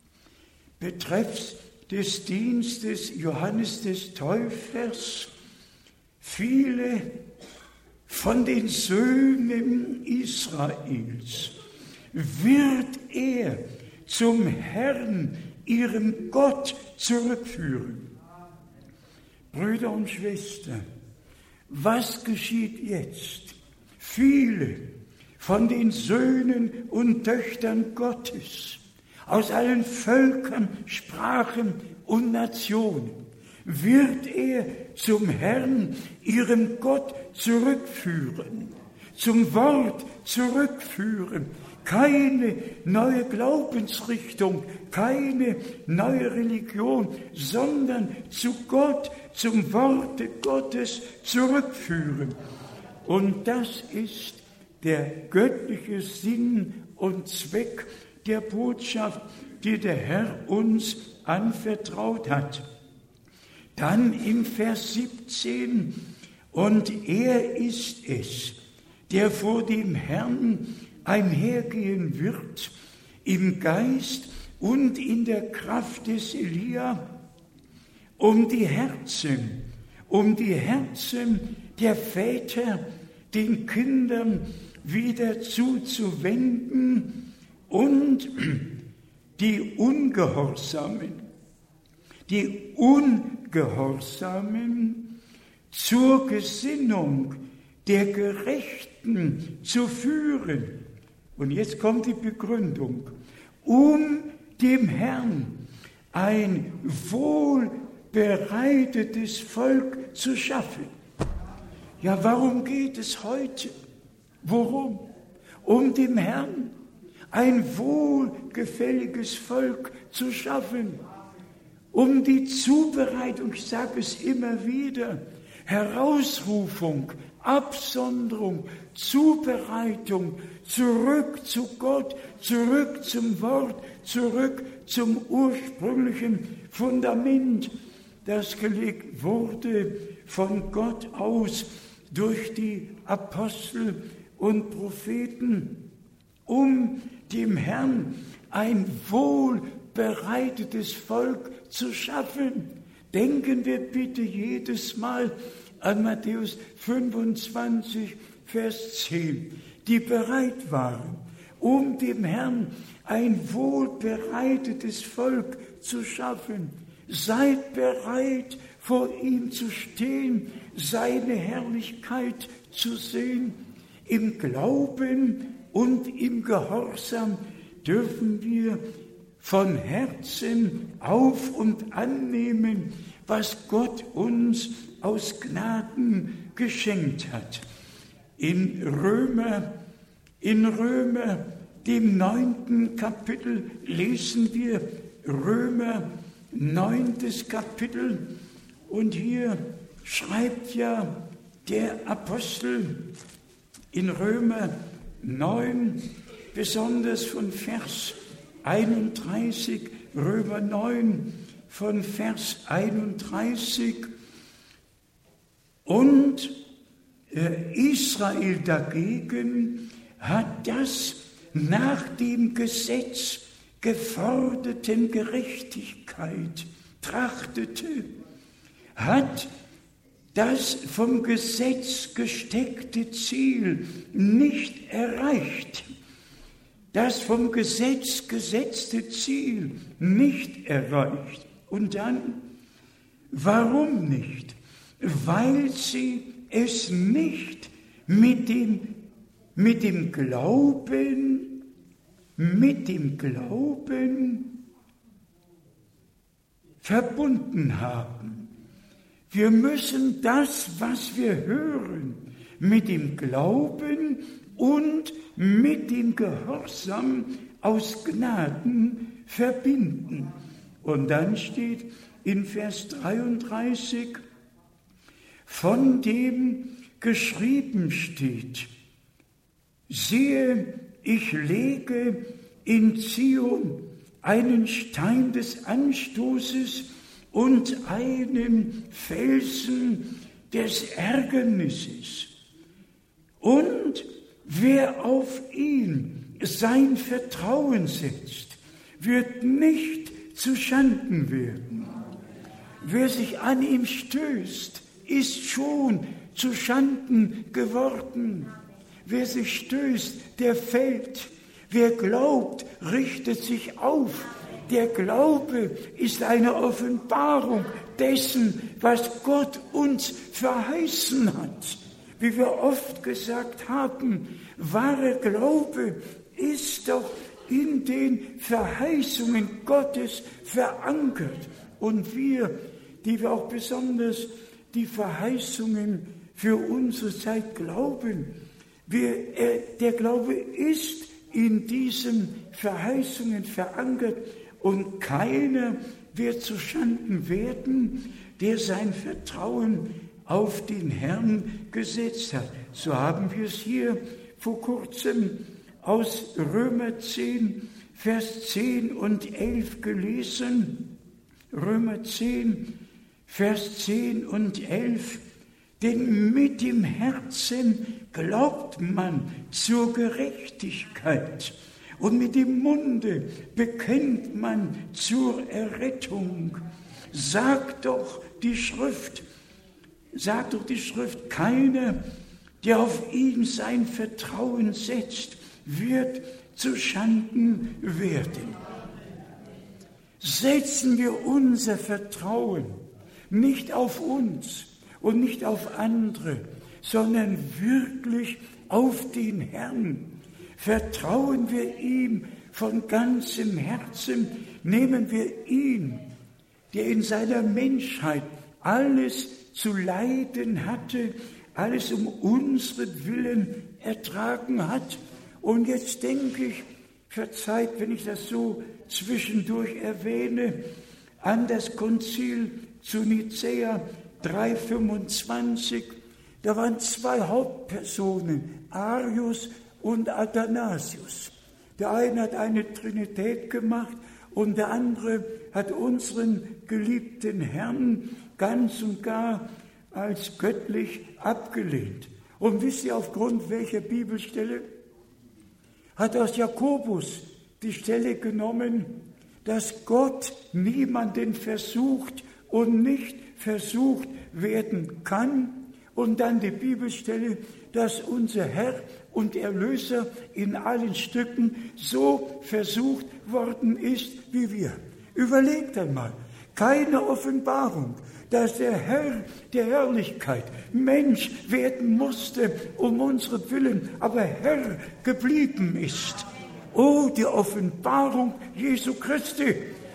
betreffs des Dienstes Johannes des Täufers, viele von den Söhnen Israels wird er zum Herrn, ihrem Gott, zurückführen. Brüder und Schwestern, was geschieht jetzt? Viele von den Söhnen und Töchtern Gottes aus allen Völkern, Sprachen und Nationen wird er zum Herrn, ihrem Gott, zurückführen, zum Wort zurückführen. Keine neue Glaubensrichtung, keine neue Religion, sondern zu Gott, zum Worte Gottes zurückführen. Und das ist der göttliche Sinn und Zweck der Botschaft, die der Herr uns anvertraut hat. Dann im Vers siebzehn, und er ist es, der vor dem Herrn einhergehen wird, im Geist und in der Kraft des Elia, um die Herzen, um die Herzen der Väter den Kindern wieder zuzuwenden und die Ungehorsamen, die Ungehorsamen zur Gesinnung der Gerechten zu führen. Und jetzt kommt die Begründung, um dem Herrn ein wohlbereitetes Volk zu schaffen. Ja, warum geht es heute? Worum? Um dem Herrn ein wohlgefälliges Volk zu schaffen. Um die Zubereitung, ich sage es immer wieder, Herausrufung, Absonderung, Zubereitung, zurück zu Gott, zurück zum Wort, zurück zum ursprünglichen Fundament, das gelegt wurde von Gott aus durch die Apostel und Propheten, um dem Herrn ein wohlbereitetes Volk zu schaffen. Denken wir bitte jedes Mal an Matthäus fünfundzwanzig, Vers zehn, die bereit waren, um dem Herrn ein wohlbereitetes Volk zu schaffen. Seid bereit, vor ihm zu stehen, seine Herrlichkeit zu sehen. Im Glauben und im Gehorsam dürfen wir von Herzen auf und annehmen, was Gott uns aus Gnaden geschenkt hat. In Römer, in Römer, dem neunten Kapitel, lesen wir Römer, neuntes Kapitel, und hier schreibt ja der Apostel in Römer neun, besonders von Vers einunddreißig, Römer neun, von Vers einunddreißig. Und äh, Israel dagegen hat das nach dem Gesetz geforderten Gerechtigkeit trachtete, hat das vom Gesetz gesteckte Ziel nicht erreicht, das vom Gesetz gesetzte Ziel nicht erreicht. Und dann, warum nicht? Weil sie es nicht mit dem, mit dem Glauben, mit dem Glauben verbunden haben. Wir müssen das, was wir hören, mit dem Glauben und mit dem Gehorsam aus Gnaden verbinden. Und dann steht in Vers dreiunddreißig, von dem geschrieben steht, siehe, ich lege in Zion einen Stein des Anstoßes und einen Felsen des Ärgernisses. Und wer auf ihn sein Vertrauen setzt, wird nicht zu Schanden werden. Wer sich an ihm stößt, ist schon zu Schanden geworden. Wer sich stößt, der fällt. Wer glaubt, richtet sich auf. Der Glaube ist eine Offenbarung dessen, was Gott uns verheißen hat. Wie wir oft gesagt haben, wahrer Glaube ist doch in den Verheißungen Gottes verankert. Und wir, die wir auch besonders die Verheißungen für unsere Zeit glauben, wir, äh, der Glaube ist in diesen Verheißungen verankert und keiner wird zu Schanden werden, der sein Vertrauen auf den Herrn gesetzt hat. So haben wir es hier vor kurzem aus Römer zehn, Vers zehn und elf gelesen. Römer zehn, Vers zehn und elf. Denn mit dem Herzen glaubt man zur Gerechtigkeit und mit dem Munde bekennt man zur Errettung. Sagt doch die Schrift, sagt doch die Schrift, keiner, der auf ihn sein Vertrauen setzt, wird zu Schanden werden. Setzen wir unser Vertrauen nicht auf uns und nicht auf andere, sondern wirklich auf den Herrn. Vertrauen wir ihm von ganzem Herzen, nehmen wir ihn, der in seiner Menschheit alles zu leiden hatte, alles um unseren Willen ertragen hat. Und jetzt denke ich, verzeiht, wenn ich das so zwischendurch erwähne, an das Konzil zu Nicäa dreihundertfünfundzwanzig. Da waren zwei Hauptpersonen, Arius und Athanasius. Der eine hat eine Trinität gemacht und der andere hat unseren geliebten Herrn ganz und gar als göttlich abgelehnt. Und wisst ihr, aufgrund welcher Bibelstelle? Hat aus Jakobus die Stelle genommen, dass Gott niemanden versucht und nicht versucht werden kann. Und dann die Bibelstelle, dass unser Herr und Erlöser in allen Stücken so versucht worden ist wie wir. Überlegt einmal, keine Offenbarung, dass der Herr der Herrlichkeit Mensch werden musste um unseren Willen, aber Herr geblieben ist. Oh, die Offenbarung Jesu Christi,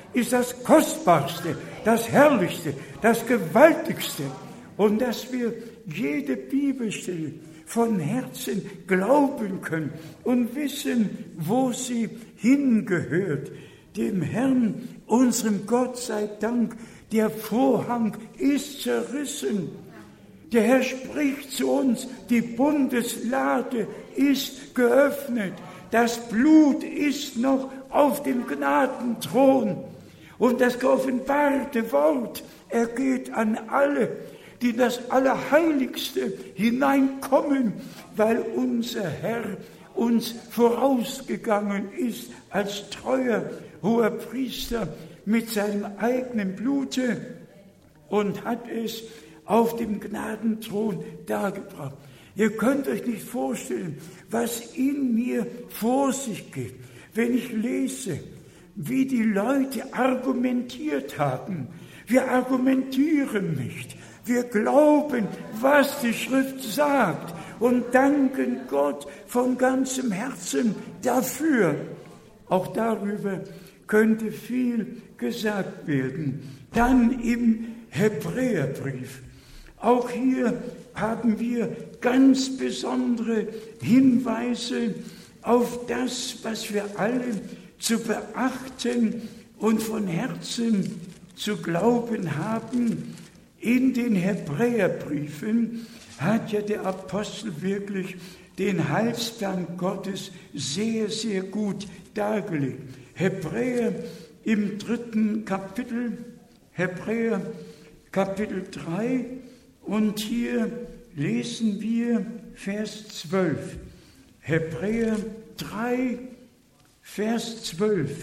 ist das Kostbarste, das Herrlichste, das Gewaltigste. Und dass wir jede Bibelstelle von Herzen glauben können und wissen, wo sie hingehört. Dem Herrn, unserem Gott sei Dank, der Vorhang ist zerrissen. Der Herr spricht zu uns, die Bundeslade ist geöffnet. Das Blut ist noch auf dem Gnadenthron. Und das geoffenbarte Wort ergeht an alle, die in das Allerheiligste hineinkommen, weil unser Herr uns vorausgegangen ist als treuer hoher Priester mit seinem eigenen Blute und hat es auf dem Gnadenthron dargebracht. Ihr könnt euch nicht vorstellen, was in mir vor sich geht, wenn ich lese, wie die Leute argumentiert haben. Wir argumentieren nicht. Wir glauben, was die Schrift sagt und danken Gott von ganzem Herzen dafür. Auch darüber könnte viel gesagt werden. Dann im Hebräerbrief. Auch hier haben wir ganz besondere Hinweise auf das, was wir alle zu beachten und von Herzen zu glauben haben. In den Hebräerbriefen hat ja der Apostel wirklich den Heilsplan Gottes sehr, sehr gut dargelegt. Hebräer im dritten Kapitel, Hebräer Kapitel drei, und hier lesen wir Vers zwölf. Hebräer drei, Vers zwölf.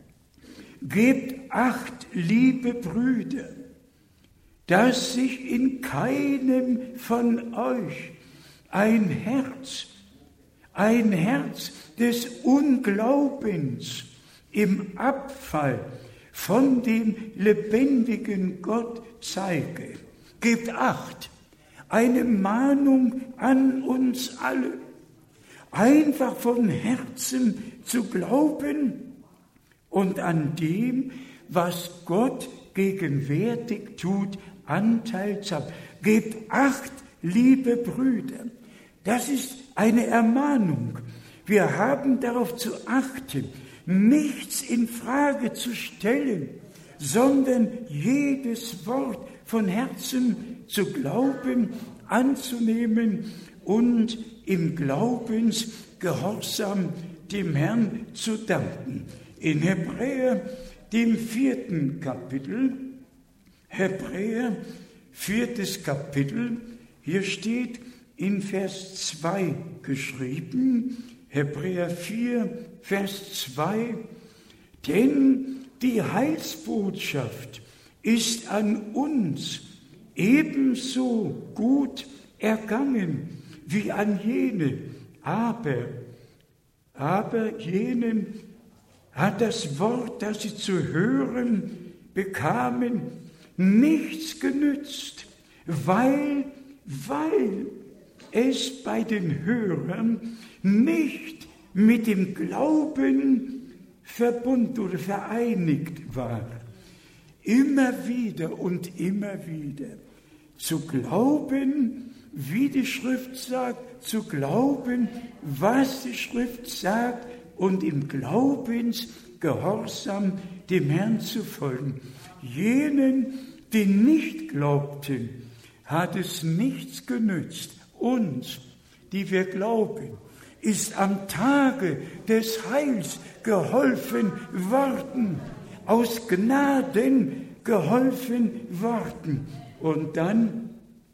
Gebt acht, liebe Brüder, dass sich in keinem von euch ein Herz, ein Herz des Unglaubens im Abfall von dem lebendigen Gott zeige. Gebt acht, eine Mahnung an uns alle, einfach von Herzen zu glauben und an dem, was Gott gegenwärtig tut, Anteil zu haben. Gebt acht, liebe Brüder. Das ist eine Ermahnung. Wir haben darauf zu achten, nichts in Frage zu stellen, sondern jedes Wort von Herzen zu glauben, anzunehmen und im Glaubensgehorsam dem Herrn zu danken. In Hebräer, dem vierten Kapitel, Hebräer, viertes Kapitel, hier steht in Vers zwei geschrieben, Hebräer vier, Vers zwei, denn die Heilsbotschaft ist an uns ebenso gut ergangen wie an jene, aber, aber jenen hat das Wort, das sie zu hören bekamen, nichts genützt, weil, weil es bei den Hörern nicht mit dem Glauben verbunden oder vereinigt war. Immer wieder und immer wieder zu glauben, wie die Schrift sagt, zu glauben, was die Schrift sagt und im Glaubensgehorsam dem Herrn zu folgen. Jenen, die nicht glaubten, hat es nichts genützt. Uns, die wir glauben, ist am Tage des Heils geholfen worden, aus Gnaden geholfen worden. Und dann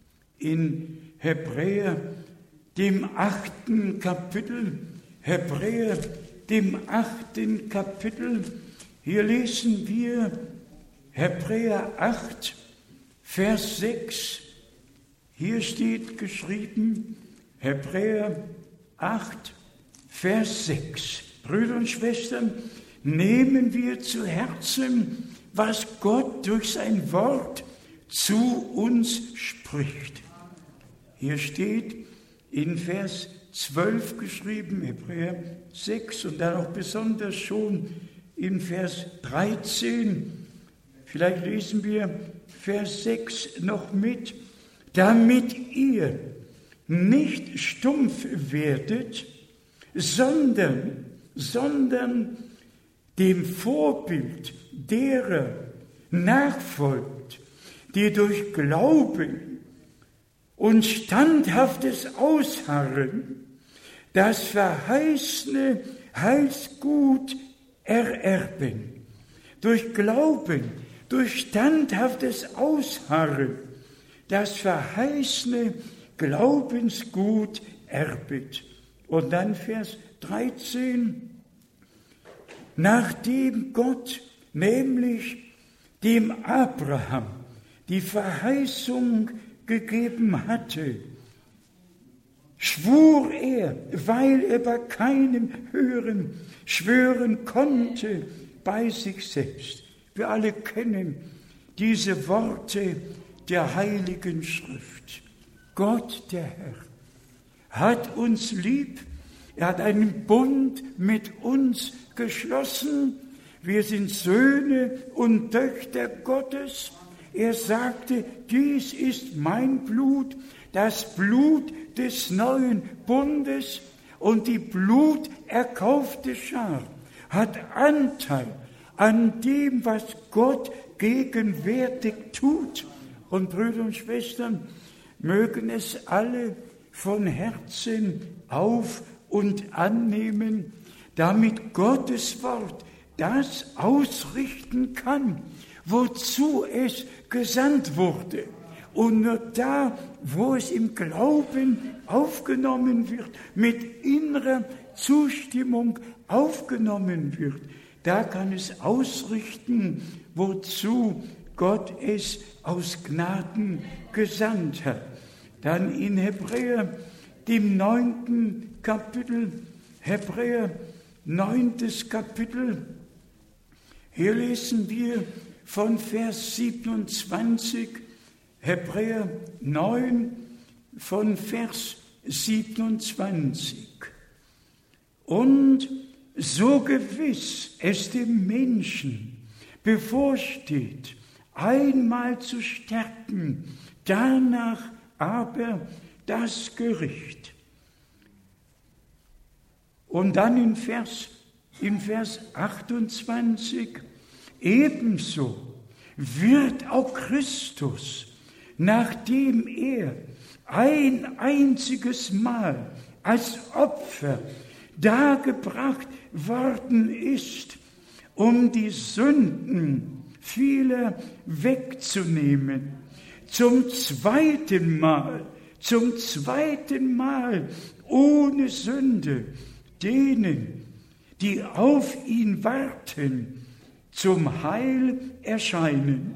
in Hebräer, dem achten Kapitel, Hebräer, dem achten Kapitel, hier lesen wir Hebräer acht, Vers sechs. Hier steht geschrieben, Hebräer acht, Vers sechs. Brüder und Schwestern, nehmen wir zu Herzen, was Gott durch sein Wort zu uns spricht. Hier steht in Vers zwölf geschrieben, Hebräer sechs, und dann auch besonders schon in Vers dreizehn, vielleicht lesen wir Vers sechs noch mit, damit ihr nicht stumpf werdet, sondern, sondern dem Vorbild derer nachfolgt, die durch Glauben und standhaftes Ausharren das verheißene Heilsgut ererben. Durch Glauben, durch standhaftes Ausharren das verheißene Glaubensgut erbet. Und dann Vers dreizehn. Nachdem Gott nämlich dem Abraham die Verheißung gegeben hatte, schwur er, weil er bei keinem Höheren schwören konnte, bei sich selbst. Wir alle kennen diese Worte der Heiligen Schrift. Gott, der Herr, hat uns lieb, er hat einen Bund mit uns geschlossen, wir sind Söhne und Töchter Gottes. Er sagte, dies ist mein Blut, das Blut des neuen Bundes, und die bluterkaufte Schar hat Anteil an dem, was Gott gegenwärtig tut. Und Brüder und Schwestern, mögen es alle von Herzen auf und annehmen, damit Gottes Wort das ausrichten kann, wozu es gesandt wurde. Und nur da, wo es im Glauben aufgenommen wird, mit innerer Zustimmung aufgenommen wird, da kann es ausrichten, wozu Gott es aus Gnaden gesandt hat. Dann in Hebräer, dem neunten Kapitel, Hebräer, neuntes Kapitel, hier lesen wir von Vers siebenundzwanzig, Hebräer neun, von Vers siebenundzwanzig. Und so gewiss es dem Menschen bevorsteht, einmal zu sterben, danach aber das Gericht. Und dann in Vers, in Vers achtundzwanzig, ebenso wird auch Christus, nachdem er ein einziges Mal als Opfer dargebracht worden ist, um die Sünden vieler wegzunehmen, zum zweiten Mal, zum zweiten Mal ohne Sünde denen, die auf ihn warten, zum Heil erscheinen.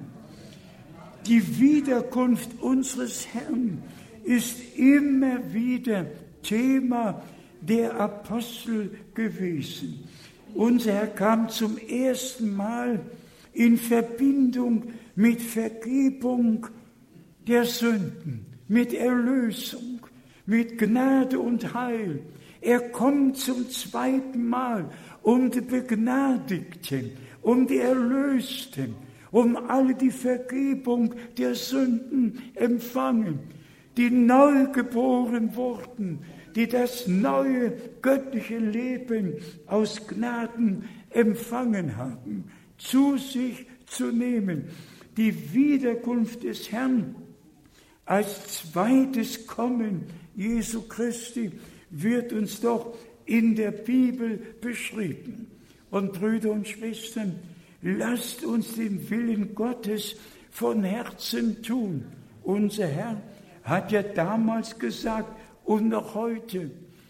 Die Wiederkunft unseres Herrn ist immer wieder Thema der Apostel gewesen. Unser Herr kam zum ersten Mal in Verbindung mit Vergebung der Sünden, mit Erlösung, mit Gnade und Heil. Er kommt zum zweiten Mal, um die Begnadigten, um die Erlösten, um alle die Vergebung der Sünden empfangen, die neu geboren wurden, die das neue göttliche Leben aus Gnaden empfangen haben, zu sich zu nehmen. Die Wiederkunft des Herrn als zweites Kommen Jesu Christi wird uns doch in der Bibel beschrieben. Und Brüder und Schwestern, lasst uns den Willen Gottes von Herzen tun. Unser Herr hat ja damals gesagt und noch heute,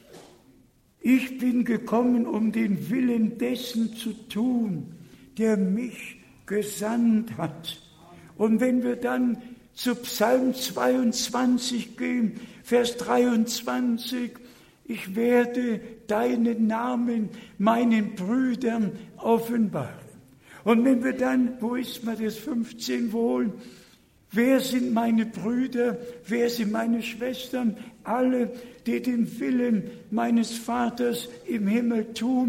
ich bin gekommen, um den Willen dessen zu tun, der mich gesandt hat. Und wenn wir dann zu Psalm zweiundzwanzig gehen, Vers dreiundzwanzig, ich werde deinen Namen meinen Brüdern offenbaren. Und wenn wir dann, wo ist Matthäus fünfzehn wohl, wer sind meine Brüder, wer sind meine Schwestern? Alle, die den Willen meines Vaters im Himmel tun,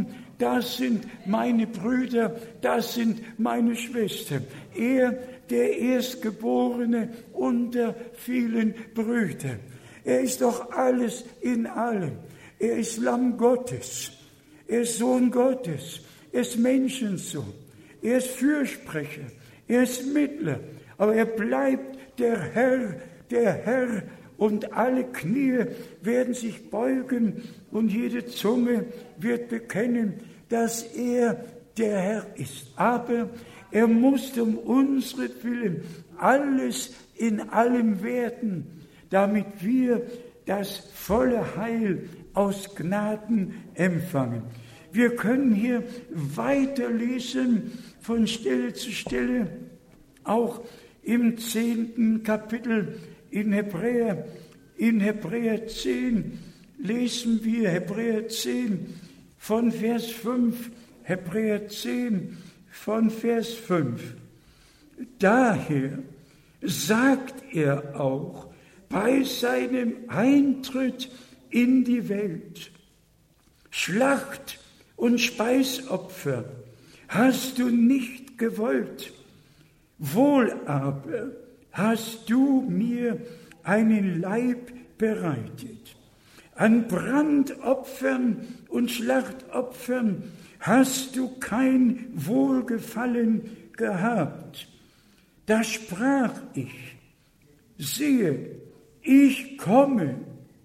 das sind meine Brüder, das sind meine Schwestern. Er, der Erstgeborene unter vielen Brüdern. Er ist doch alles in allem. Er ist Lamm Gottes. Er ist Sohn Gottes. Er ist Menschensohn. Er ist Fürsprecher. Er ist Mittler. Aber er bleibt der Herr, der Herr. Und alle Knie werden sich beugen und jede Zunge wird bekennen, dass er der Herr ist. Aber er musste um unsretwillen alles in allem werden, damit wir das volle Heil aus Gnaden empfangen. Wir können hier weiterlesen von Stelle zu Stelle, auch im zehnten Kapitel in Hebräer, in Hebräer zehn lesen wir, Hebräer zehn von Vers fünf, Hebräer zehn von Vers fünf. Daher sagt er auch bei seinem Eintritt in die Welt, Schlacht und Speisopfer hast du nicht gewollt, wohl aber hast du mir einen Leib bereitet. An Brandopfern und Schlachtopfern hast du kein Wohlgefallen gehabt. Da sprach ich, siehe, ich komme.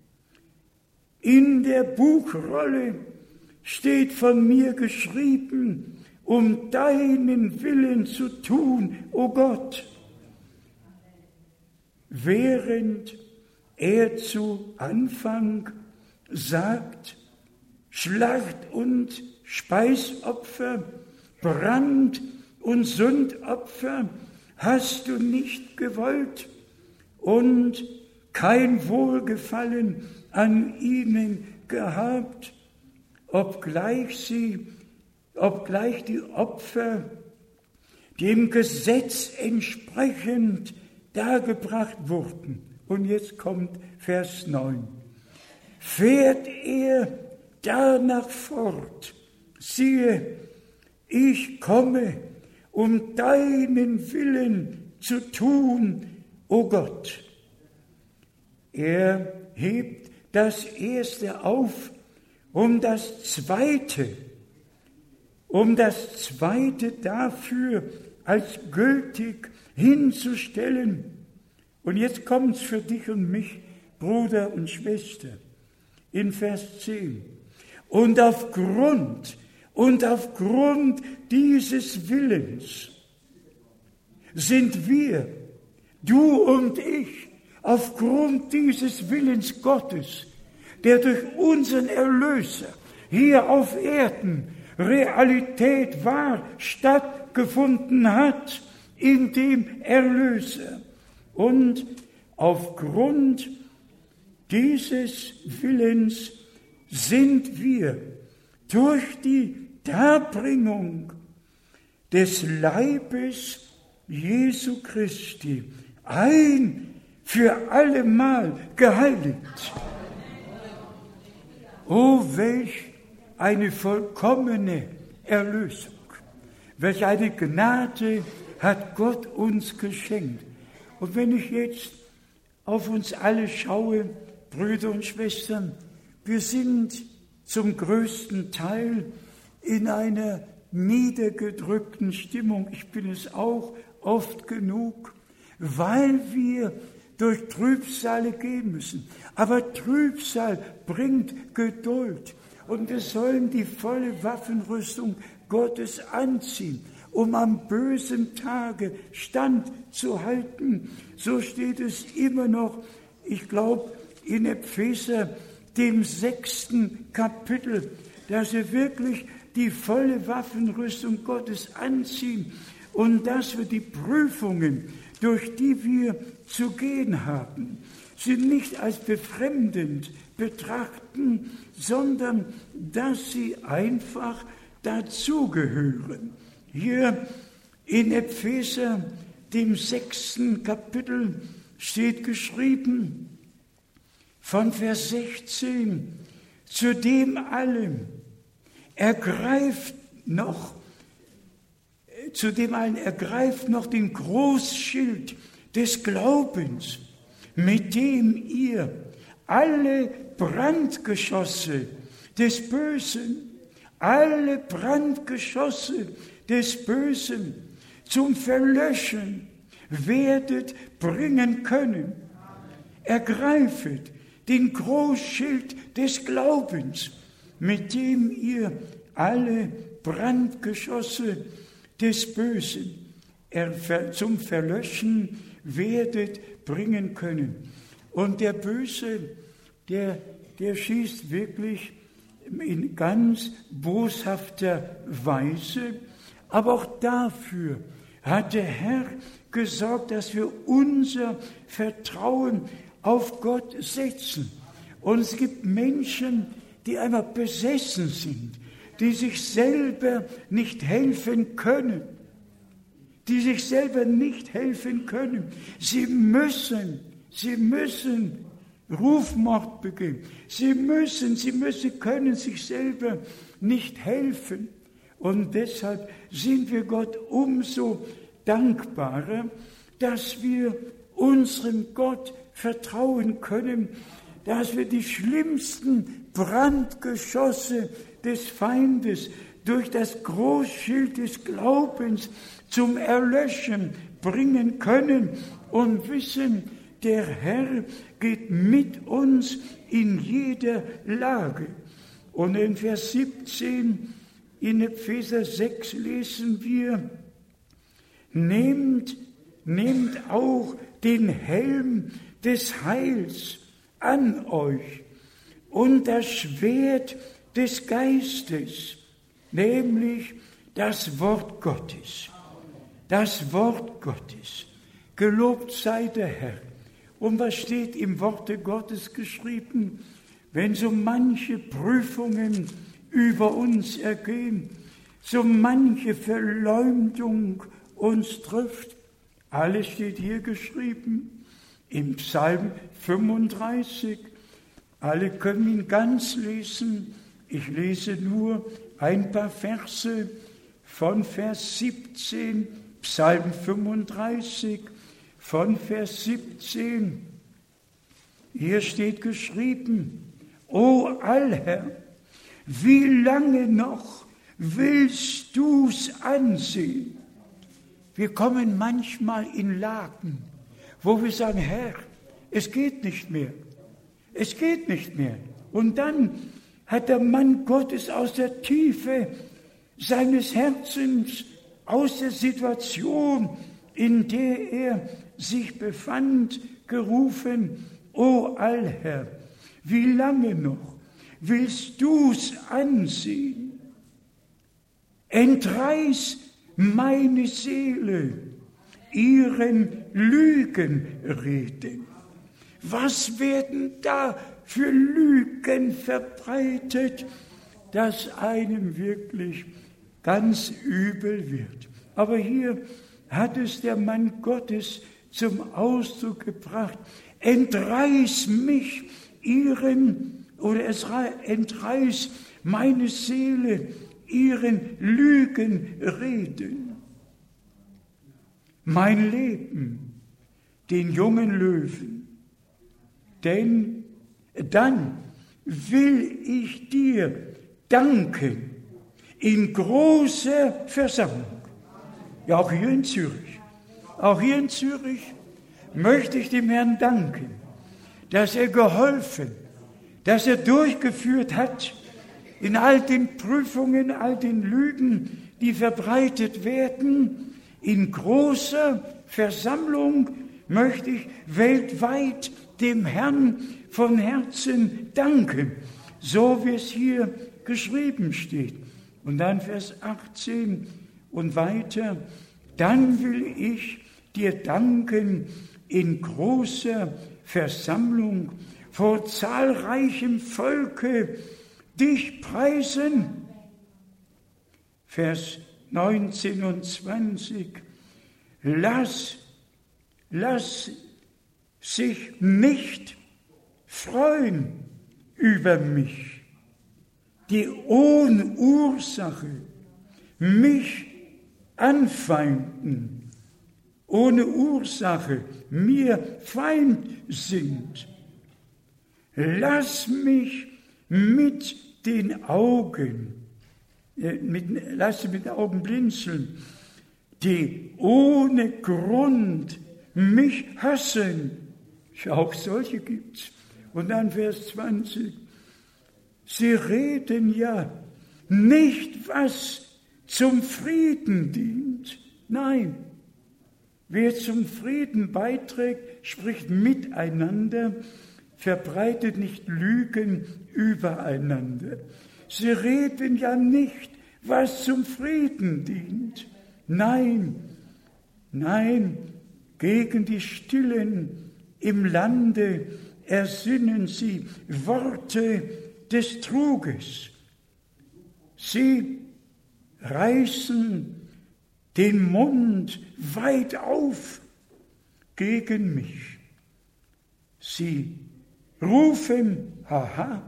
In der Buchrolle steht von mir geschrieben, um deinen Willen zu tun, o Gott. Während er zu Anfang sagt, Schlacht und Speisopfer, Brand und Sündopfer hast du nicht gewollt und kein Wohlgefallen an ihnen gehabt, obgleich sie, obgleich die Opfer dem Gesetz entsprechend dargebracht wurden. Und jetzt kommt Vers neun. Fährt er danach fort, siehe, ich komme, um deinen Willen zu tun, o Gott. Er hebt das Erste auf, um das Zweite, um das Zweite dafür als gültig hinzustellen. Und jetzt kommt es für dich und mich, Bruder und Schwester, in Vers zehn. Und aufgrund, und aufgrund dieses Willens sind wir, du und ich, aufgrund dieses Willens Gottes, der durch unseren Erlöser hier auf Erden Realität war, stattgefunden hat, in dem Erlöser. Und aufgrund dieses Willens sind wir durch die Darbringung des Leibes Jesu Christi ein für allemal geheiligt. Oh, welch eine vollkommene Erlösung, welch eine Gnade hat Gott uns geschenkt. Und wenn ich jetzt auf uns alle schaue, Brüder und Schwestern, wir sind zum größten Teil in einer niedergedrückten Stimmung. Ich bin es auch oft genug, weil wir durch Trübsale gehen müssen. Aber Trübsal bringt Geduld. Und wir sollen die volle Waffenrüstung Gottes anziehen, um am bösen Tage standzuhalten. So steht es immer noch, ich glaube, in Epheser, dem sechsten Kapitel, dass wir wirklich die volle Waffenrüstung Gottes anziehen und dass wir die Prüfungen, durch die wir zu gehen haben, sie nicht als befremdend betrachten, sondern dass sie einfach dazugehören. Hier in Epheser, dem sechsten Kapitel, steht geschrieben von Vers sechzehn, zu dem allem ergreift noch, zu dem allen ergreift noch den Großschild des Glaubens, mit dem ihr alle Brandgeschosse des Bösen, alle Brandgeschosse des Bösen zum Verlöschen werdet bringen können. Ergreifet den Großschild des Glaubens, mit dem ihr alle Brandgeschosse des Bösen zum Verlöschen werdet bringen können. Und der Böse, der, der schießt wirklich in ganz boshafter Weise, aber auch dafür hat der Herr gesorgt, dass wir unser Vertrauen auf Gott setzen. Und es gibt Menschen, die einfach besessen sind, die sich selber nicht helfen können, die sich selber nicht helfen können. Sie müssen, sie müssen Rufmord begehen. Sie müssen, sie müssen, können sich selber nicht helfen. Und deshalb sind wir Gott umso dankbarer, dass wir unserem Gott vertrauen können, dass wir die schlimmsten Brandgeschosse des Feindes durch das Großschild des Glaubens zum Erlöschen bringen können und wissen, der Herr geht mit uns in jeder Lage. Und in Vers siebzehn in Epheser sechs lesen wir, nehmt, nehmt auch den Helm des Heils an euch und das Schwert des Geistes, nämlich das Wort Gottes. Das Wort Gottes. Gelobt sei der Herr. Und was steht im Worte Gottes geschrieben? Wenn so manche Prüfungen über uns ergehen, so manche Verleumdung uns trifft, alles steht hier geschrieben im Psalm fünfunddreißig. Alle können ihn ganz lesen. Ich lese nur ein paar Verse von Vers siebzehn, Psalm fünfunddreißig, von Vers siebzehn. Hier steht geschrieben, O Allherr, wie lange noch willst du's ansehen? Wir kommen manchmal in Lagen, wo wir sagen, Herr, es geht nicht mehr. Es geht nicht mehr. Und dann hat der Mann Gottes aus der Tiefe seines Herzens, aus der Situation, in der er sich befand, gerufen, O Allherr, wie lange noch willst du's ansehen? Entreiß meine Seele ihren Lügenreden. Was werden da für Lügen verbreitet, dass einem wirklich ganz übel wird. Aber hier hat es der Mann Gottes zum Ausdruck gebracht. Entreiß mich ihren, oder es entreiß meine Seele ihren Lügenreden. Mein Leben, den jungen Löwen, denn dann will ich dir danken in großer Versammlung. Ja, auch hier in Zürich. Auch hier in Zürich möchte ich dem Herrn danken, dass er geholfen, dass er durchgeführt hat in all den Prüfungen, all den Lügen, die verbreitet werden. In großer Versammlung möchte ich weltweit dem Herrn von Herzen danken, so wie es hier geschrieben steht. Und dann Vers achtzehn und weiter, dann will ich dir danken in großer Versammlung, vor zahlreichem Volke dich preisen. Vers neunzehn und zwanzig, lass, lass sich nicht freuen über mich. die ohne Ursache mich anfeinden, ohne Ursache mir Feind sind. Lass mich mit den Augen, äh, mit, lass mich mit den Augen blinzeln, die ohne Grund mich hassen. Auch solche gibt's. Und dann Vers zwanzig. Sie reden ja nicht, was zum Frieden dient. Nein, wer zum Frieden beiträgt, spricht miteinander, verbreitet nicht Lügen übereinander. Sie reden ja nicht, was zum Frieden dient. Nein, nein, gegen die Stillen im Lande ersinnen sie Worte des Truges. Sie reißen den Mund weit auf gegen mich. Sie rufen, haha,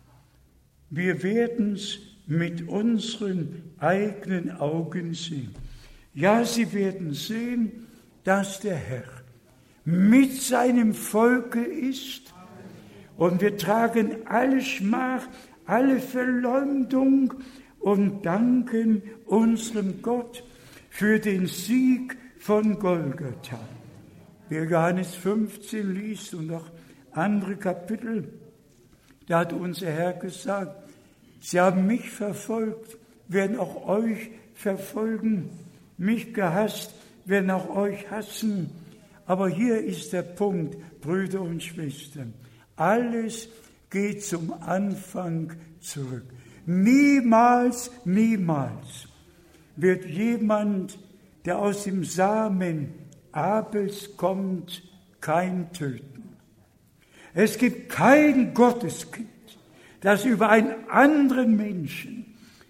wir werden's mit unseren eigenen Augen sehen. Ja, sie werden sehen, dass der Herr mit seinem Volke ist und wir tragen alle Schmach, alle Verleumdung und danken unserem Gott für den Sieg von Golgatha. Wer Johannes fünfzehn liest und auch andere Kapitel, da hat unser Herr gesagt, sie haben mich verfolgt, werden auch euch verfolgen, mich gehasst, werden auch euch hassen. Aber hier ist der Punkt, Brüder und Schwestern, alles geht zum Anfang zurück. Niemals, niemals wird jemand, der aus dem Samen Abels kommt, Kain töten. Es gibt kein Gotteskind, das über einen anderen Menschen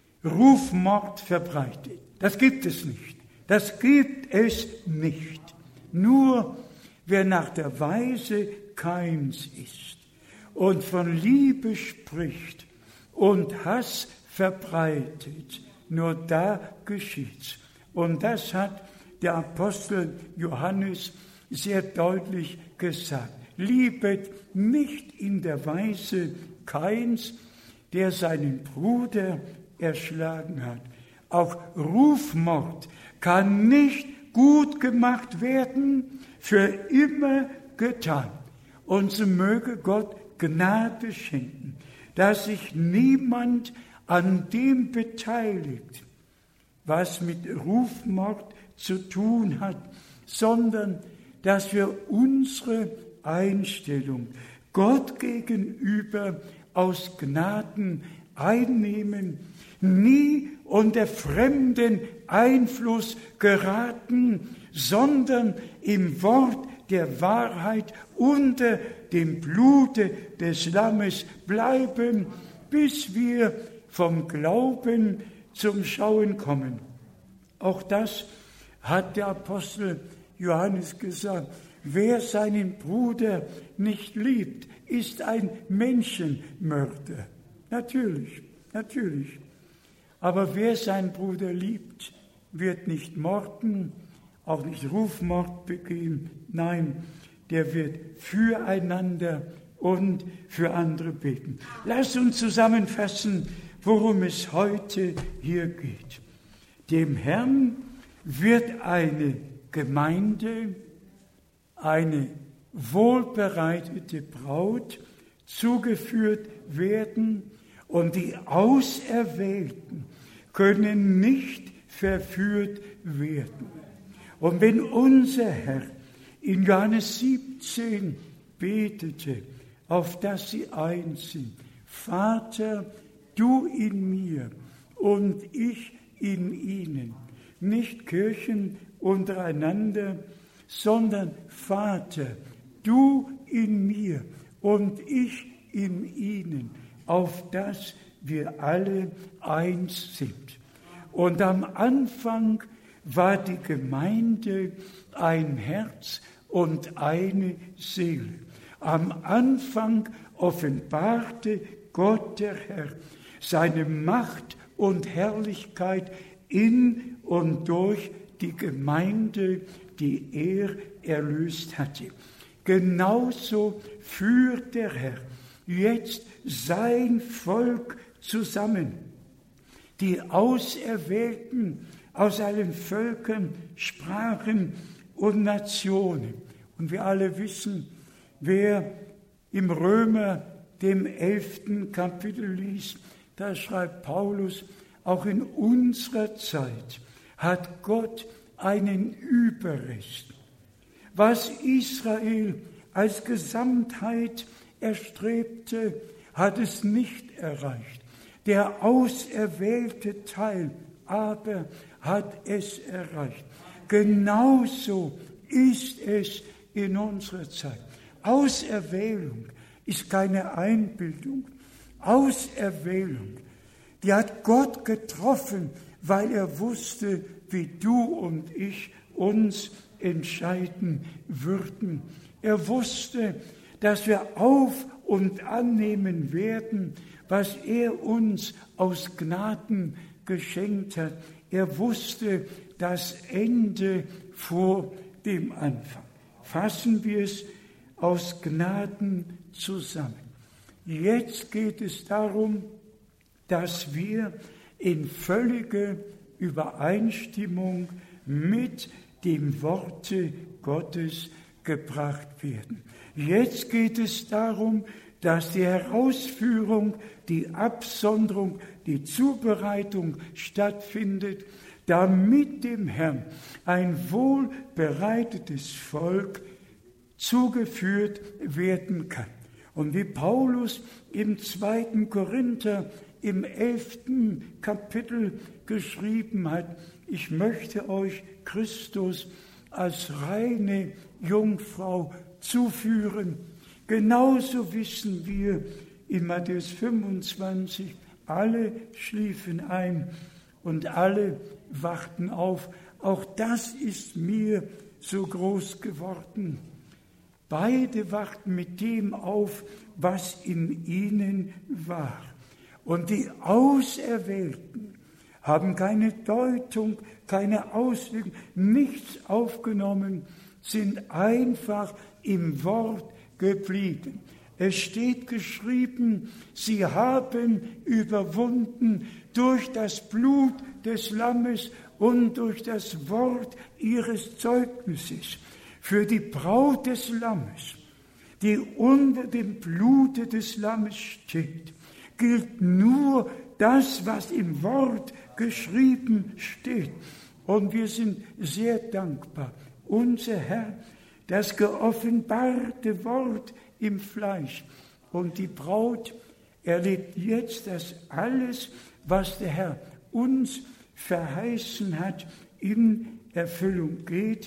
Rufmord verbreitet. Das gibt es nicht. Das gibt es nicht. Nur wer nach der Weise Kains ist und von Liebe spricht und Hass verbreitet, nur da geschieht's. Und das hat der Apostel Johannes sehr deutlich gesagt. Liebet nicht in der Weise Kains, der seinen Bruder erschlagen hat. Auch Rufmord kann nicht gut gemacht werden, für immer getan. Und so möge Gott Gnade schenken, dass sich niemand an dem beteiligt, was mit Rufmord zu tun hat, sondern dass wir unsere Einstellung Gott gegenüber aus Gnaden einnehmen, nie unter fremden Einfluss geraten, sondern im Wort der Wahrheit unter dem Blute des Lammes bleiben, bis wir vom Glauben zum Schauen kommen. Auch das hat der Apostel Johannes gesagt. Wer seinen Bruder nicht liebt, ist ein Menschenmörder. Natürlich, natürlich. Aber wer seinen Bruder liebt, wird nicht morden, auch nicht Rufmord begehen. Nein, der wird füreinander und für andere beten. Lasst uns zusammenfassen, worum es heute hier geht. Dem Herrn wird eine Gemeinde, eine wohlbereitete Braut zugeführt werden und die Auserwählten können nicht verführt werden. Und wenn unser Herr in Johannes siebzehn betete, auf dass sie eins sind, Vater, du in mir und ich in ihnen, nicht Kirchen untereinander, sondern Vater, du in mir und ich in ihnen, auf dass wir alle eins sind. Und am Anfang war die Gemeinde ein Herz und eine Seele. Am Anfang offenbarte Gott der Herr seine Macht und Herrlichkeit in und durch die Gemeinde, die er erlöst hatte. Genauso führt der Herr jetzt sein Volk zusammen, die Auserwählten aus allen Völkern, Sprachen und Nationen. Und wir alle wissen, wer im Römer, dem elften Kapitel liest, da schreibt Paulus, auch in unserer Zeit hat Gott einen Überrest. Was Israel als Gesamtheit erstrebte, hat es nicht erreicht. Der auserwählte Teil aber hat es erreicht. Genauso ist es in unserer Zeit. Auserwählung ist keine Einbildung. Auserwählung, die hat Gott getroffen, weil er wusste, wie du und ich uns entscheiden würden. Er wusste, dass wir auf- und annehmen werden, was er uns aus Gnaden geschenkt hat. Er wusste das Ende vor dem Anfang. Fassen wir es aus Gnaden zusammen. Jetzt geht es darum, dass wir in völlige Übereinstimmung mit dem Worte Gottes gebracht werden. Jetzt geht es darum, dass die Herausführung, die Absonderung, die Zubereitung stattfindet, damit dem Herrn ein wohlbereitetes Volk zugeführt werden kann. Und wie Paulus im zweiten Korinther im elften Kapitel geschrieben hat, ich möchte euch Christus als reine Jungfrau zuführen. Genauso wissen wir in Matthäus fünfundzwanzig, alle schliefen ein und alle wachten auf. Auch das ist mir so groß geworden. Beide wachten mit dem auf, was in ihnen war. Und die Auserwählten haben keine Deutung, keine Auslegung, nichts aufgenommen, sind einfach im Wort geblieben. Es steht geschrieben, sie haben überwunden durch das Blut des Lammes und durch das Wort ihres Zeugnisses. Für die Braut des Lammes, die unter dem Blute des Lammes steht, gilt nur das, was im Wort geschrieben steht. Und wir sind sehr dankbar. Unser Herr, das geoffenbarte Wort im Fleisch. Und die Braut erlebt jetzt, dass alles, was der Herr uns verheißen hat, in Erfüllung geht.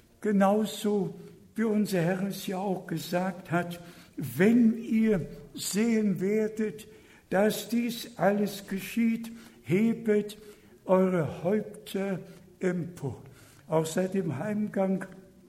Genauso wie unser Herr es ja auch gesagt hat, wenn ihr sehen werdet, dass dies alles geschieht, hebet eure Häupter empor. Auch seit dem Heimgang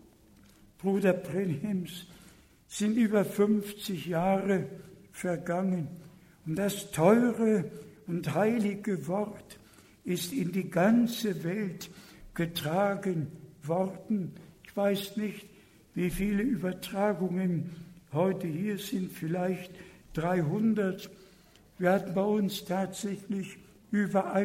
Bruder Brenhims sind über fünfzig Jahre vergangen. Und das teure und heilige Wort ist in die ganze Welt getragen worden. Ich weiß nicht, wie viele Übertragungen heute hier sind, vielleicht dreihundert. Wir hatten bei uns tatsächlich über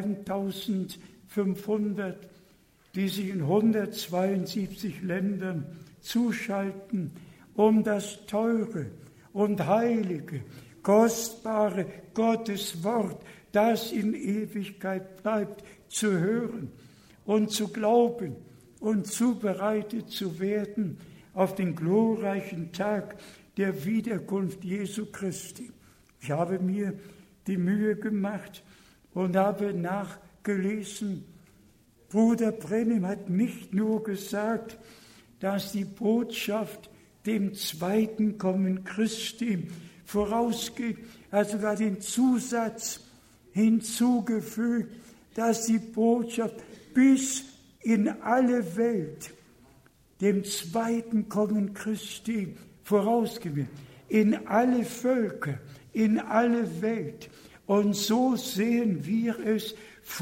eintausendfünfhundert, die sich in hundertzweiundsiebzig Ländern zuschalten, um das teure und heilige, kostbare Gotteswort, das in Ewigkeit bleibt, zu hören und zu glauben und zubereitet zu werden auf den glorreichen Tag der Wiederkunft Jesu Christi. Ich habe mir die Mühe gemacht und habe nachgelesen. Bruder Brennim hat nicht nur gesagt, dass die Botschaft dem zweiten Kommen Christi vorausgeht, er hat sogar den Zusatz hinzugefügt, dass die Botschaft bis in alle Welt dem zweiten Kommen Christi vorausgeht, in alle Völker, in alle Welt. Und so sehen wir es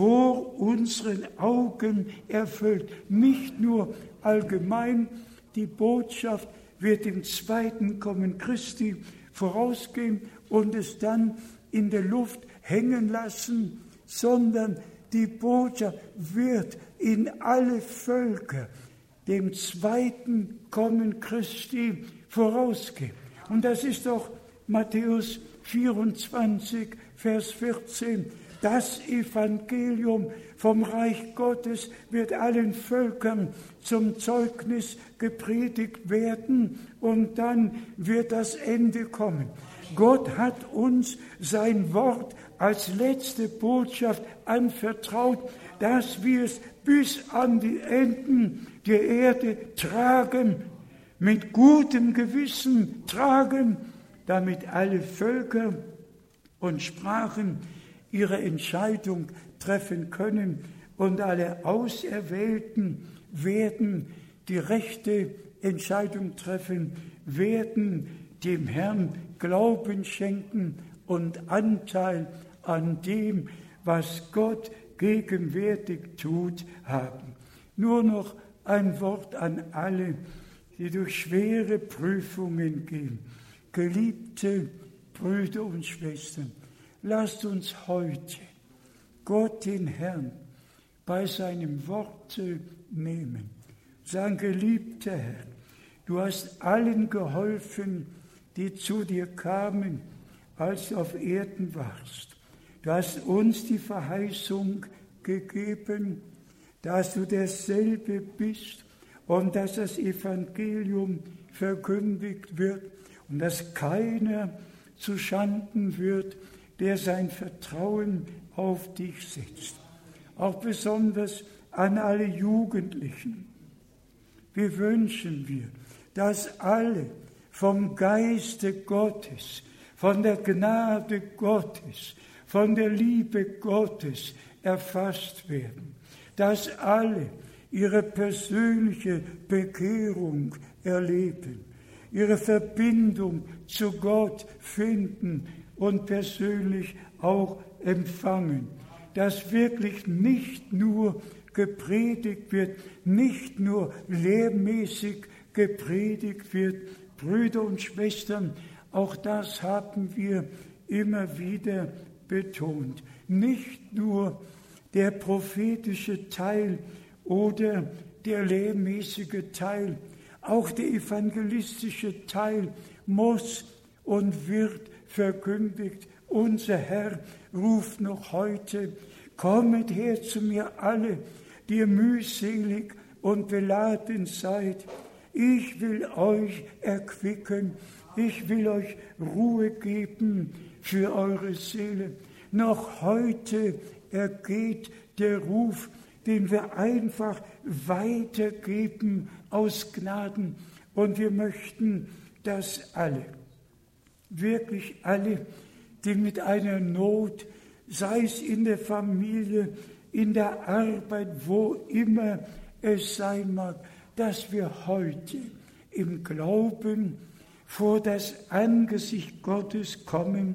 vor unseren Augen erfüllt. Nicht nur allgemein, die Botschaft wird im zweiten Kommen Christi vorausgehen und es dann in der Luft hängen lassen, sondern die Botschaft wird in alle Völker dem zweiten Kommen Christi vorausgehen. Und das ist doch Matthäus vierundzwanzig, Vers vierzehn. Das Evangelium vom Reich Gottes wird allen Völkern zum Zeugnis gepredigt werden und dann wird das Ende kommen. Gott hat uns sein Wort als letzte Botschaft anvertraut, dass wir es bis an die Enden der Erde tragen, mit gutem Gewissen tragen, damit alle Völker und Sprachen ihre Entscheidung treffen können und alle Auserwählten werden die rechte Entscheidung treffen, werden dem Herrn Glauben schenken und Anteil an dem, was Gott gegenwärtig tut, haben. Nur noch ein Wort an alle, die durch schwere Prüfungen gehen. Geliebte Brüder und Schwestern, lasst uns heute Gott, den Herrn, bei seinem Worte nehmen. Sagen, geliebter Herr, du hast allen geholfen, die zu dir kamen, als du auf Erden warst. Du hast uns die Verheißung gegeben, dass du derselbe bist und dass das Evangelium verkündigt wird und dass keiner zu Schanden wird, der sein Vertrauen auf dich setzt. Auch besonders an alle Jugendlichen. Wir wünschen wir, dass alle vom Geiste Gottes, von der Gnade Gottes, von der Liebe Gottes erfasst werden, dass alle ihre persönliche Bekehrung erleben, ihre Verbindung zu Gott finden und persönlich auch empfangen, dass wirklich nicht nur gepredigt wird, nicht nur lehrmäßig gepredigt wird. Brüder und Schwestern, auch das haben wir immer wieder betont. Nicht nur der prophetische Teil oder der lehrmäßige Teil, auch der evangelistische Teil muss und wird verkündigt. Unser Herr ruft noch heute: Kommet her zu mir alle, die ihr mühselig und beladen seid. Ich will euch erquicken, ich will euch Ruhe geben für eure Seele. Noch heute ergeht der Ruf, den wir einfach weitergeben aus Gnaden. Und wir möchten, dass alle, wirklich alle, die mit einer Not, sei es in der Familie, in der Arbeit, wo immer es sein mag, dass wir heute im Glauben vor das Angesicht Gottes kommen,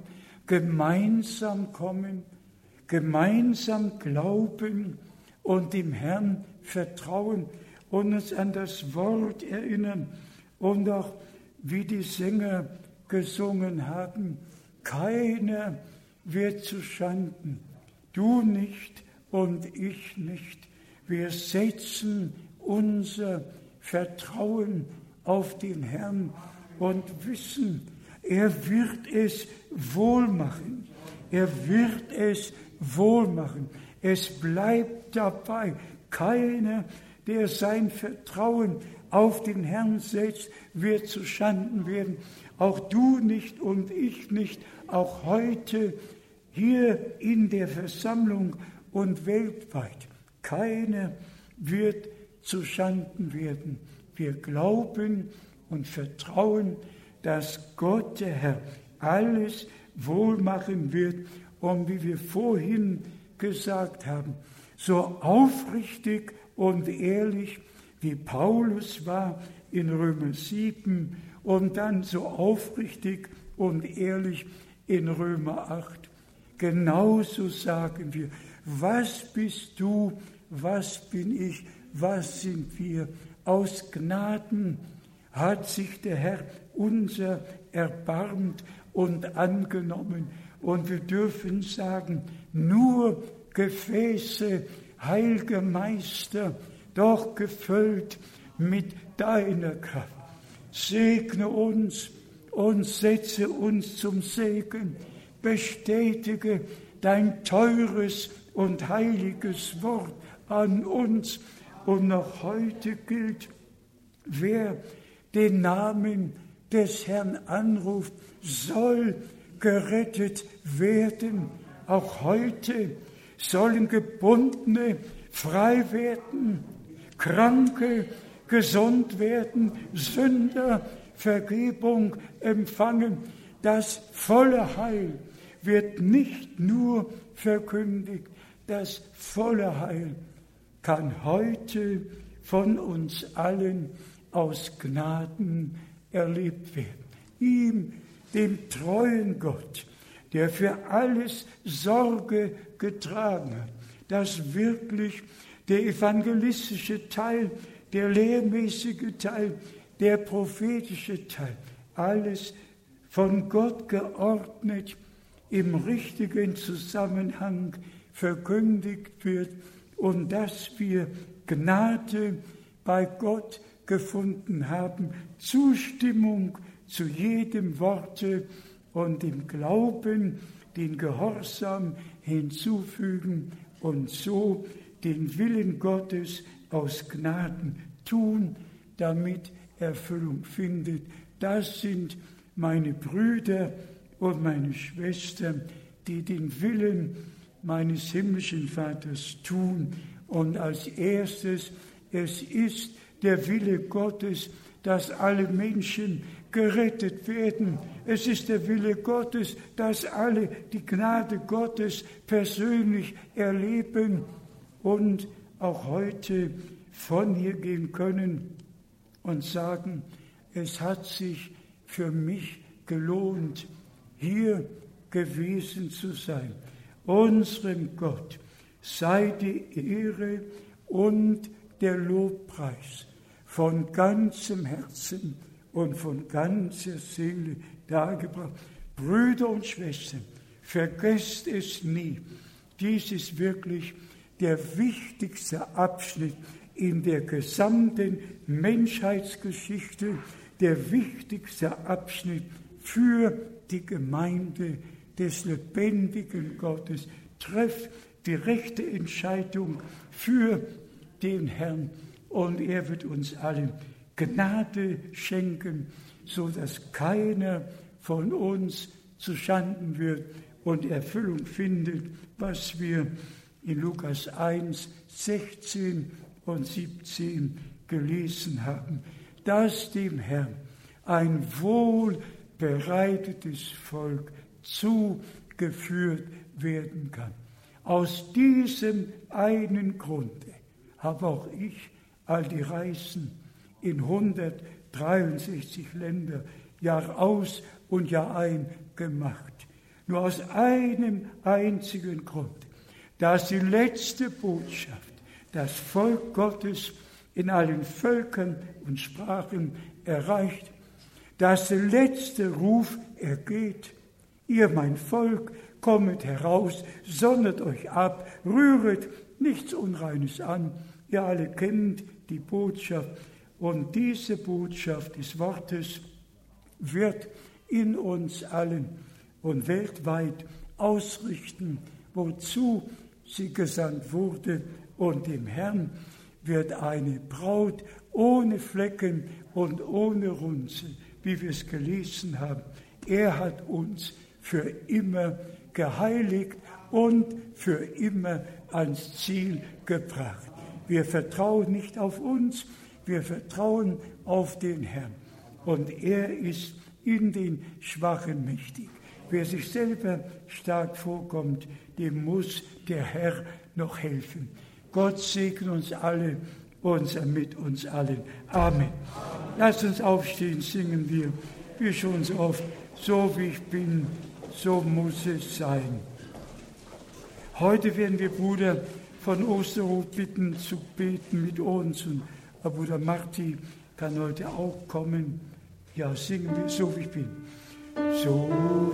gemeinsam kommen, gemeinsam glauben und dem Herrn vertrauen und uns an das Wort erinnern und auch, wie die Sänger gesungen haben, keiner wird zu Schanden, du nicht und ich nicht. Wir setzen unser Vertrauen auf den Herrn und wissen, er wird es wohl machen. Er wird es wohl machen. Es bleibt dabei. Keiner, der sein Vertrauen auf den Herrn setzt, wird zu Schanden werden. Auch du nicht und ich nicht. Auch heute hier in der Versammlung und weltweit. Keiner wird zu Schanden werden. Wir glauben und vertrauen, dass Gott, der Herr, alles wohl machen wird. Und wie wir vorhin gesagt haben, so aufrichtig und ehrlich, wie Paulus war in Römer sieben und dann so aufrichtig und ehrlich in Römer acht. genauso sagen wir, was bist du, was bin ich, was sind wir? Aus Gnaden hat sich der Herr unser erbarmt und angenommen. Und wir dürfen sagen, nur Gefäße, heiliger Meister, doch gefüllt mit deiner Kraft. Segne uns und setze uns zum Segen. Bestätige dein teures und heiliges Wort an uns. Und noch heute gilt, wer den Namen des Herrn anruft, soll gerettet werden. Auch heute sollen Gebundene frei werden, Kranke gesund werden, Sünder Vergebung empfangen. Das volle Heil wird nicht nur verkündigt, das volle Heil kann heute von uns allen aus Gnaden erlebt werden. Ihm, dem treuen Gott, der für alles Sorge getragen hat, dass wirklich der evangelistische Teil, der lehrmäßige Teil, der prophetische Teil, alles von Gott geordnet, im richtigen Zusammenhang verkündigt wird und dass wir Gnade bei Gott gefunden haben, Zustimmung zu jedem Worte und im Glauben den Gehorsam hinzufügen und so den Willen Gottes aus Gnaden tun, damit Erfüllung findet. Das sind meine Brüder und meine Schwestern, die den Willen meines himmlischen Vaters tun. Und als erstes, es ist der Wille Gottes, dass alle Menschen gerettet werden. Es ist der Wille Gottes, dass alle die Gnade Gottes persönlich erleben und auch heute von hier gehen können und sagen, es hat sich für mich gelohnt, hier gewesen zu sein. Unserem Gott sei die Ehre und der Lobpreis von ganzem Herzen und von ganzer Seele dargebracht. Brüder und Schwestern, vergesst es nie. Dies ist wirklich der wichtigste Abschnitt in der gesamten Menschheitsgeschichte, der wichtigste Abschnitt für die Gemeinde des lebendigen Gottes. Trefft die rechte Entscheidung für den Herrn und er wird uns allen Gnade schenken, so dass keiner von uns zuschanden wird und Erfüllung findet, was wir in Lukas eins, sechzehn und siebzehn gelesen haben, dass dem Herrn ein wohlbereitetes Volk zugeführt werden kann. Aus diesem einen Grunde habe auch ich all die Reisen in hundertdreiundsechzig Länder Jahr aus und Jahr ein gemacht. Nur aus einem einzigen Grund, dass die letzte Botschaft, das Volk Gottes in allen Völkern und Sprachen erreicht, dass der letzte Ruf ergeht, ihr mein Volk, kommet heraus, sondert euch ab, rühret nichts Unreines an, ihr alle kennt die Botschaft und diese Botschaft des Wortes wird in uns allen und weltweit ausrichten, wozu sie gesandt wurde und dem Herrn wird eine Braut ohne Flecken und ohne Runzel, wie wir es gelesen haben. Er hat uns für immer geheiligt und für immer ans Ziel gebracht. Wir vertrauen nicht auf uns, wir vertrauen auf den Herrn. Und er ist in den Schwachen mächtig. Wer sich selber stark vorkommt, dem muss der Herr noch helfen. Gott segne uns alle und sei mit uns allen. Amen. Lasst uns aufstehen, singen wir, wie schon so oft, so wie ich bin, so muss es sein. Heute werden wir Bruder von Osterhof bitten, zu beten mit uns. Und Bruder Marti kann heute auch kommen. Ja, singen wir, so wie ich bin. So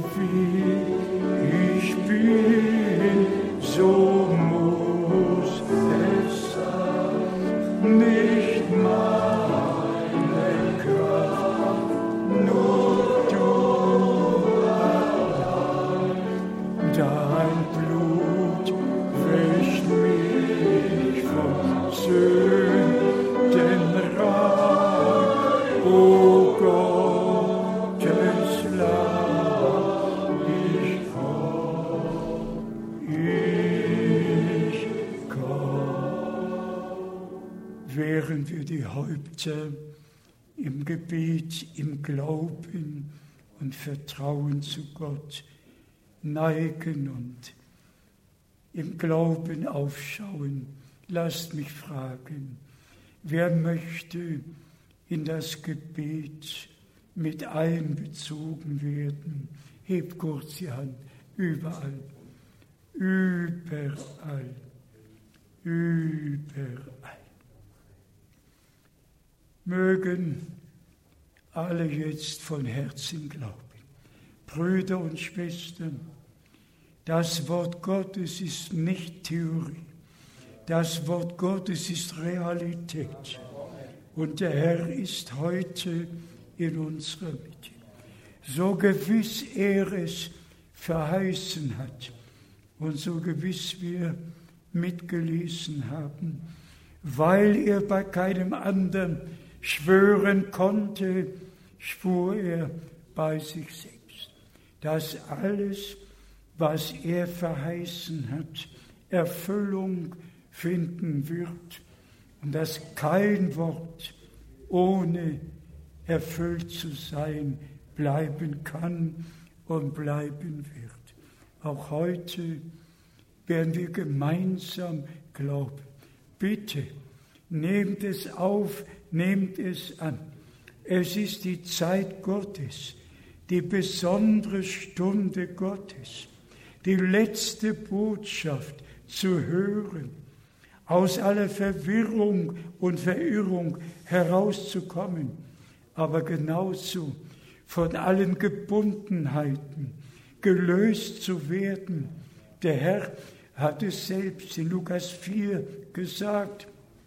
wie ich bin, so muss es sein. Nicht meine Kraft, nur du allein. Dein Blut wäscht mich von Sünden rein, o Gottes Lamm, ich komm, ich komm. Während wir die Häupter im Gebet, im Glauben und Vertrauen zu Gott neigen und im Glauben aufschauen, lasst mich fragen, wer möchte in das Gebet mit einbezogen werden? Hebt kurz die Hand, überall, überall, überall. Mögen alle jetzt von Herzen glauben. Brüder und Schwestern, das Wort Gottes ist nicht Theorie. Das Wort Gottes ist Realität. Und der Herr ist heute in unserer Mitte. So gewiss er es verheißen hat und so gewiss wir mitgelesen haben, weil er bei keinem anderen schwören konnte, schwur er bei sich selbst, dass alles, was er verheißen hat, Erfüllung finden wird und dass kein Wort ohne erfüllt zu sein bleiben kann und bleiben wird. Auch heute werden wir gemeinsam glauben. Bitte, nehmt es auf, nehmt es an. Es ist die Zeit Gottes, die besondere Stunde Gottes, die letzte Botschaft zu hören, aus aller Verwirrung und Verirrung herauszukommen, aber genauso von allen Gebundenheiten gelöst zu werden. Der Herr hat es selbst in Lukas vier gesagt,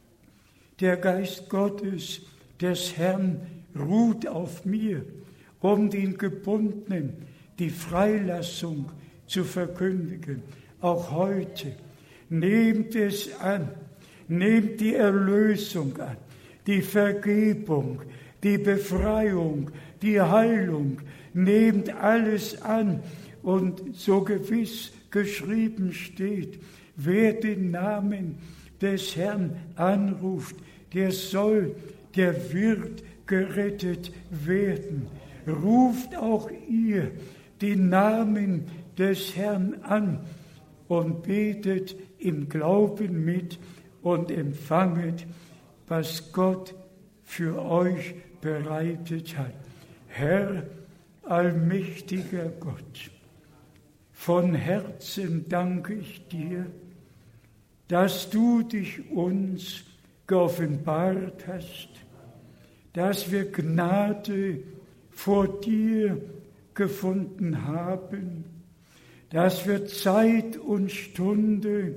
der Geist Gottes, des Herrn, ruht auf mir, um den Gebundenen die Freilassung zu verkündigen. Auch heute nehmt es an, nehmt die Erlösung an, die Vergebung, die Befreiung, die Heilung, nehmt alles an und so gewiss geschrieben steht, wer den Namen des Herrn anruft, der soll, der wird gerettet werden. Ruft auch ihr den Namen des Herrn an und betet im Glauben mit und empfanget, was Gott für euch bereitet hat. Herr, allmächtiger Gott, von Herzen danke ich dir, dass du dich uns geoffenbart hast, dass wir Gnade vor dir gefunden haben, dass wir Zeit und Stunde,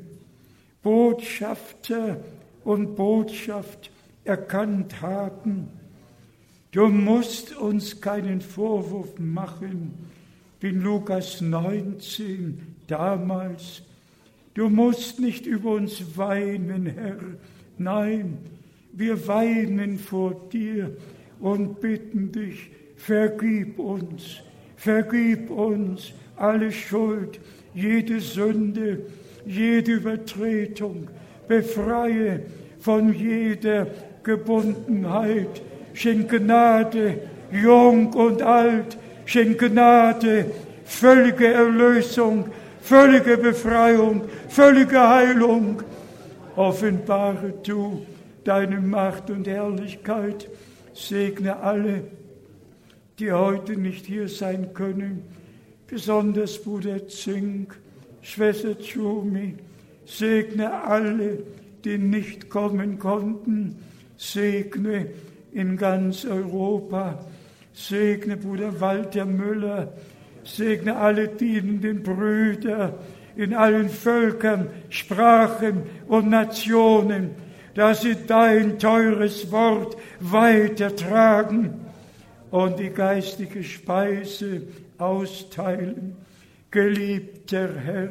Botschafter und Botschaft erkannt haben. Du musst uns keinen Vorwurf machen, wie in Lukas neunzehn damals. Du musst nicht über uns weinen, Herr. Nein, wir weinen vor dir und bitten dich, vergib uns, vergib uns alle Schuld, jede Sünde, jede Übertretung, befreie von jeder Gebundenheit, schenk Gnade, jung und alt, schenk Gnade, völlige Erlösung, völlige Befreiung, völlige Heilung. Offenbare du deine Macht und Herrlichkeit, segne alle, die heute nicht hier sein können, besonders Bruder Zink, Schwester Tschumi, segne alle, die nicht kommen konnten, segne in ganz Europa, segne Bruder Walter Müller, segne alle dienenden Brüder in allen Völkern, Sprachen und Nationen, dass sie dein teures Wort weitertragen und die geistige Speise austeilen. Geliebter Herr,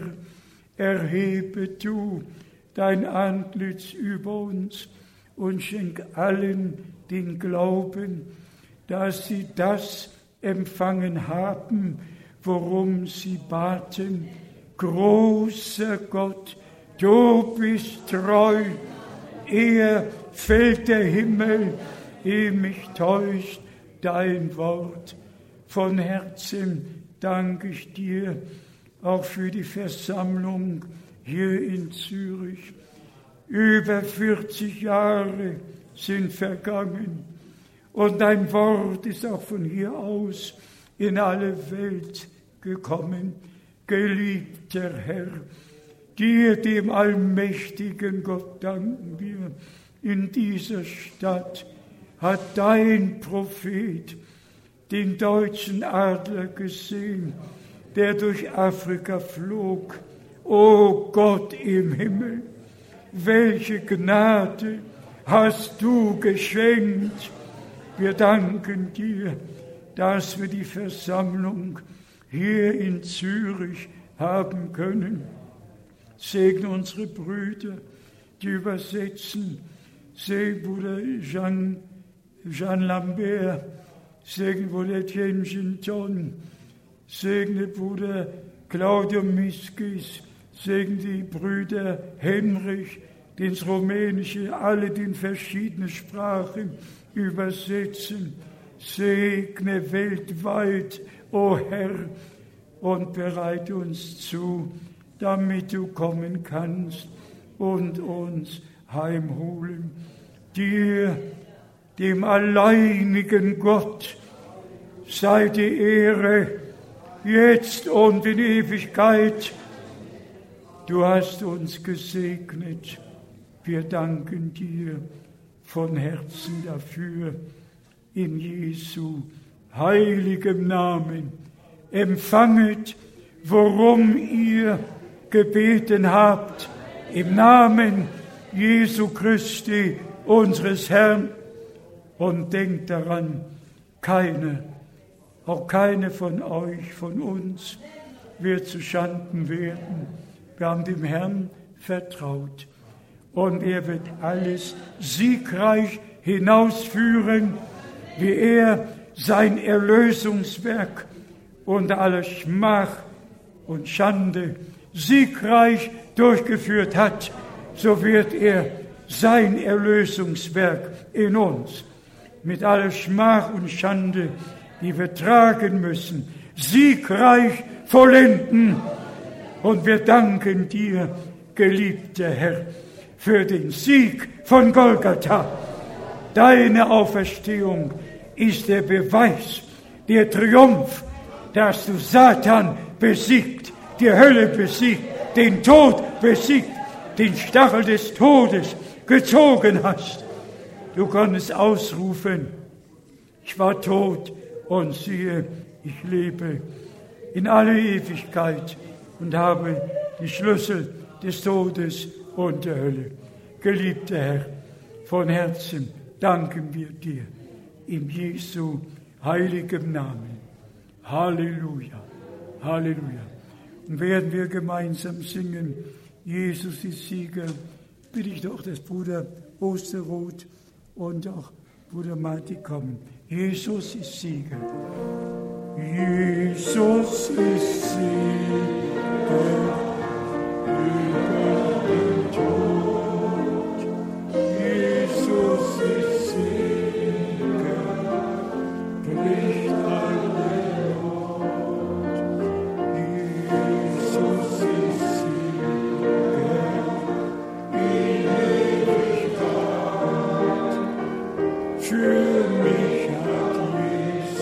erhebe du dein Antlitz über uns und schenk allen den Glauben, dass sie das empfangen haben, worum sie baten. Großer Gott, du bist treu, eher fällt der Himmel, ehe mich täuscht dein Wort. Von Herzen danke ich dir auch für die Versammlung hier in Zürich. Über vierzig Jahre sind vergangen und dein Wort ist auch von hier aus in alle Welt gekommen. Geliebter Herr, dir, dem allmächtigen Gott, danken wir. In dieser Stadt hat dein Prophet den deutschen Adler gesehen, der durch Afrika flog. O Gott im Himmel, welche Gnade hast du geschenkt. Wir danken dir, dass wir die Versammlung hier in Zürich haben können. Segne unsere Brüder, die übersetzen. Segne Bruder Jean, Jean Lambert, segne Bruder Tjenschenton, segne Bruder Claudio Miskis, segne die Brüder Henrich, die ins Rumänische, alle, die in verschiedene Sprachen übersetzen. Segne weltweit, o Herr, und bereite uns zu, damit du kommen kannst und uns heimholen. Dir, dem alleinigen Gott, sei die Ehre, jetzt und in Ewigkeit. Du hast uns gesegnet. Wir danken dir von Herzen dafür. In Jesu heiligem Namen empfanget, worum ihr gebeten habt, im Namen Jesu Christi, unseres Herrn. Und denkt daran, keine, auch keine von euch, von uns, wird zu Schanden werden. Wir haben dem Herrn vertraut. Und er wird alles siegreich hinausführen, wie er sein Erlösungswerk unter aller Schmach und Schande siegreich durchgeführt hat, so wird er sein Erlösungswerk in uns mit aller Schmach und Schande, die wir tragen müssen, siegreich vollenden. Und wir danken dir, geliebter Herr, für den Sieg von Golgatha. Deine Auferstehung ist der Beweis, der Triumph, dass du Satan besiegt, die Hölle besiegt, den Tod besiegt, den Stachel des Todes gezogen hast. Du konntest ausrufen, ich war tot und siehe, ich lebe in alle Ewigkeit und habe die Schlüssel des Todes und der Hölle. Geliebter Herr, von Herzen danken wir dir in Jesu heiligem Namen. Halleluja, Halleluja. Und werden wir gemeinsam singen, Jesus ist Sieger, bitte ich doch, dass Bruder Osterroth und auch Bruder Marti kommen. Jesus ist Sieger. Jesus ist Sieger über den Tod. Jesus ist Sieger, bricht alle Not. Jesus ist Sieger in Ewigkeit. Für mich hat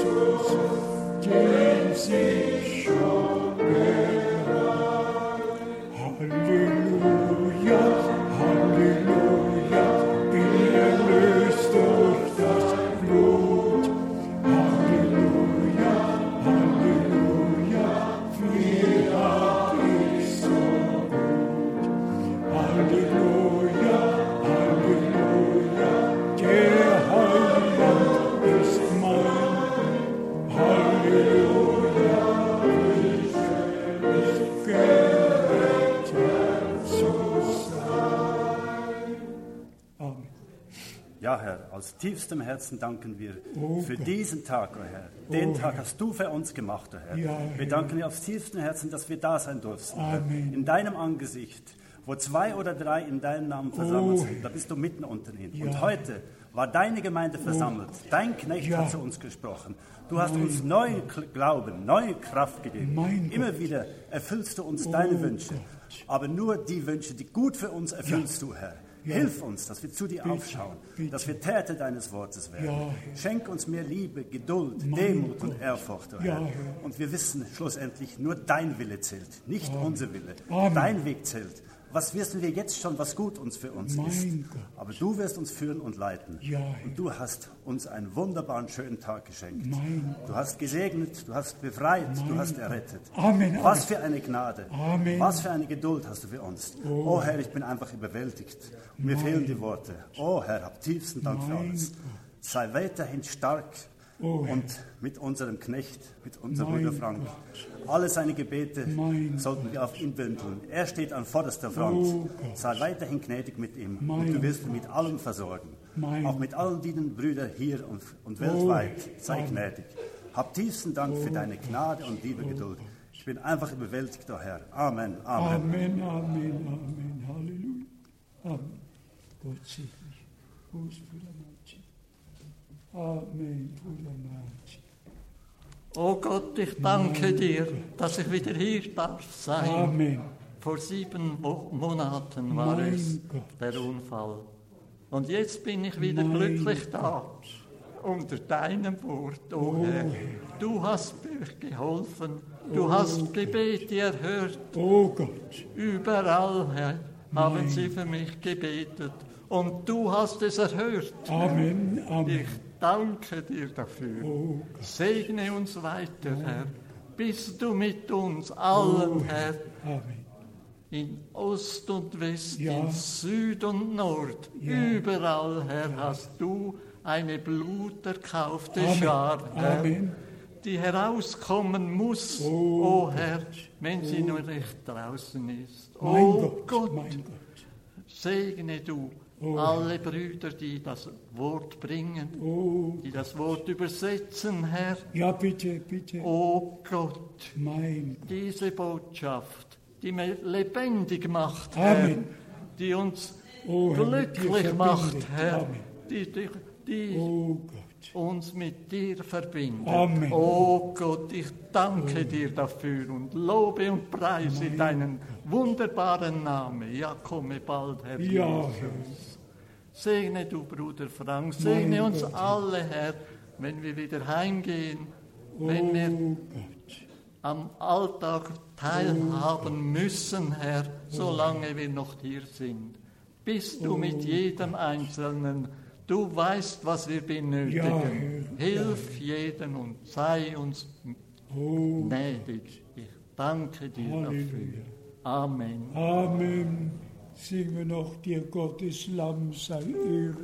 Jesus den Sieg schon gehabt. Aus tiefstem Herzen danken wir Oh für Gott. diesen Tag, oh Herr. Den Oh Tag Herr. hast du für uns gemacht, oh Herr. Ja, wir Herr. danken dir aus tiefstem Herzen, dass wir da sein durften. Herr. Amen. In deinem Angesicht, wo zwei oder drei in deinem Namen versammelt Oh. sind, da bist du mitten unter ihnen. Ja. Und heute war deine Gemeinde versammelt. Dein Knecht Ja. hat zu uns gesprochen. Du hast Mein uns neuen Glauben, neue Kraft gegeben. Mein Immer Gott. wieder erfüllst du uns Oh deine Wünsche. Gott. Aber nur die Wünsche, die gut für uns erfüllst du, Herr. Ja. Hilf uns, dass wir zu dir Bitte, aufschauen, bitte. dass wir Täter deines Wortes werden. Ja, Herr. Schenk uns mehr Liebe, Geduld, Mein Demut Gott. und Ehrfurcht, oh Ja, Herr. Herr. Und wir wissen schlussendlich, nur dein Wille zählt, nicht unser Wille. Amen. Dein Weg zählt. Was wissen wir jetzt schon, was gut uns für uns Mein ist? Gott. Aber du wirst uns führen und leiten. Ja, Herr. Und du hast uns einen wunderbaren, schönen Tag geschenkt. Mein Du hast gesegnet, du hast befreit, du Mein hast Gott. errettet. Amen, Was Amen. für eine Gnade. Amen. Was für eine Geduld hast du für uns. Oh, oh Herr, ich bin einfach überwältigt. Und mir fehlen die Worte. Oh Herr, hab tiefsten Dank für Mein alles. Gott. Sei weiterhin stark Oh, Herr. und mit unserem Knecht, mit unserem Mein Bruder Frank. Gott. Alle seine Gebete Mein sollten wir auf ihn bündeln. Er steht an vorderster Front. Oh Gott. Sei weiterhin gnädig mit ihm Mein und du wirst ihn mit allem versorgen. Mein Auch mit allen deinen Brüdern hier und, und weltweit. Sei Amen. gnädig. Hab tiefsten Dank für deine Gnade und liebe Geduld. Ich bin einfach überwältigt, o Herr. Amen. Amen. Amen, Amen, Amen, Halleluja. Amen. Gott segne dich. Gruß, Bruder Martin. Amen, Bruder Martin. Oh Gott, ich danke dir, dass ich wieder hier darf sein. Amen. Vor sieben Wo- Monaten war Mein es Gott. der Unfall. Und jetzt bin ich wieder Mein glücklich da, unter deinem Wort, oh, Oh Herr. Herr. Du hast mir geholfen, du Oh hast Gebete erhört. Oh Gott. Überall, Herr, haben Mein sie für mich gebetet. Und du hast es erhört. Amen, Ich Amen. danke dir dafür. Oh Segne uns weiter, Herr. Bist du mit uns allen, Herr, Amen. in Ost und West, Ja. in Süd und Nord. Ja. Überall, Herr, hast du eine bluterkaufte Amen. Schar, Herr, Amen. die herauskommen muss, Oh oh, Herr, wenn sie nur nicht draußen ist. Mein oh Gott, Gott, mein Gott. segne du Oh. alle Brüder, die das Wort bringen, Oh, die das Wort übersetzen, Herr. ja, bitte, bitte. Oh Gott, Mein Gott. diese Botschaft, die mir lebendig macht, Amen. Herr, die uns Oh, Herr, mit dir glücklich macht, verbindet. Herr, Amen. die, die, die Oh Gott. uns mit dir verbindet. Amen. Oh Gott, ich danke dir dafür und lobe und preise Mein deinen wunderbaren Namen. Ja, komme bald, Herr Ja, Jesus. Segne du, Bruder Frank, segne Mein uns Gott. alle, Herr, wenn wir wieder heimgehen, Oh wenn wir Gott. am Alltag teilhaben müssen, Herr, solange wir noch hier sind. Bist du mit jedem Einzelnen, du weißt, was wir benötigen. Ja, Herr. Hilf jedem und sei uns Oh, gnädig. Ich danke dir dafür. Halleluja. Amen. Amen. Singen wir noch, dir Gottes Lamm sei Ehre.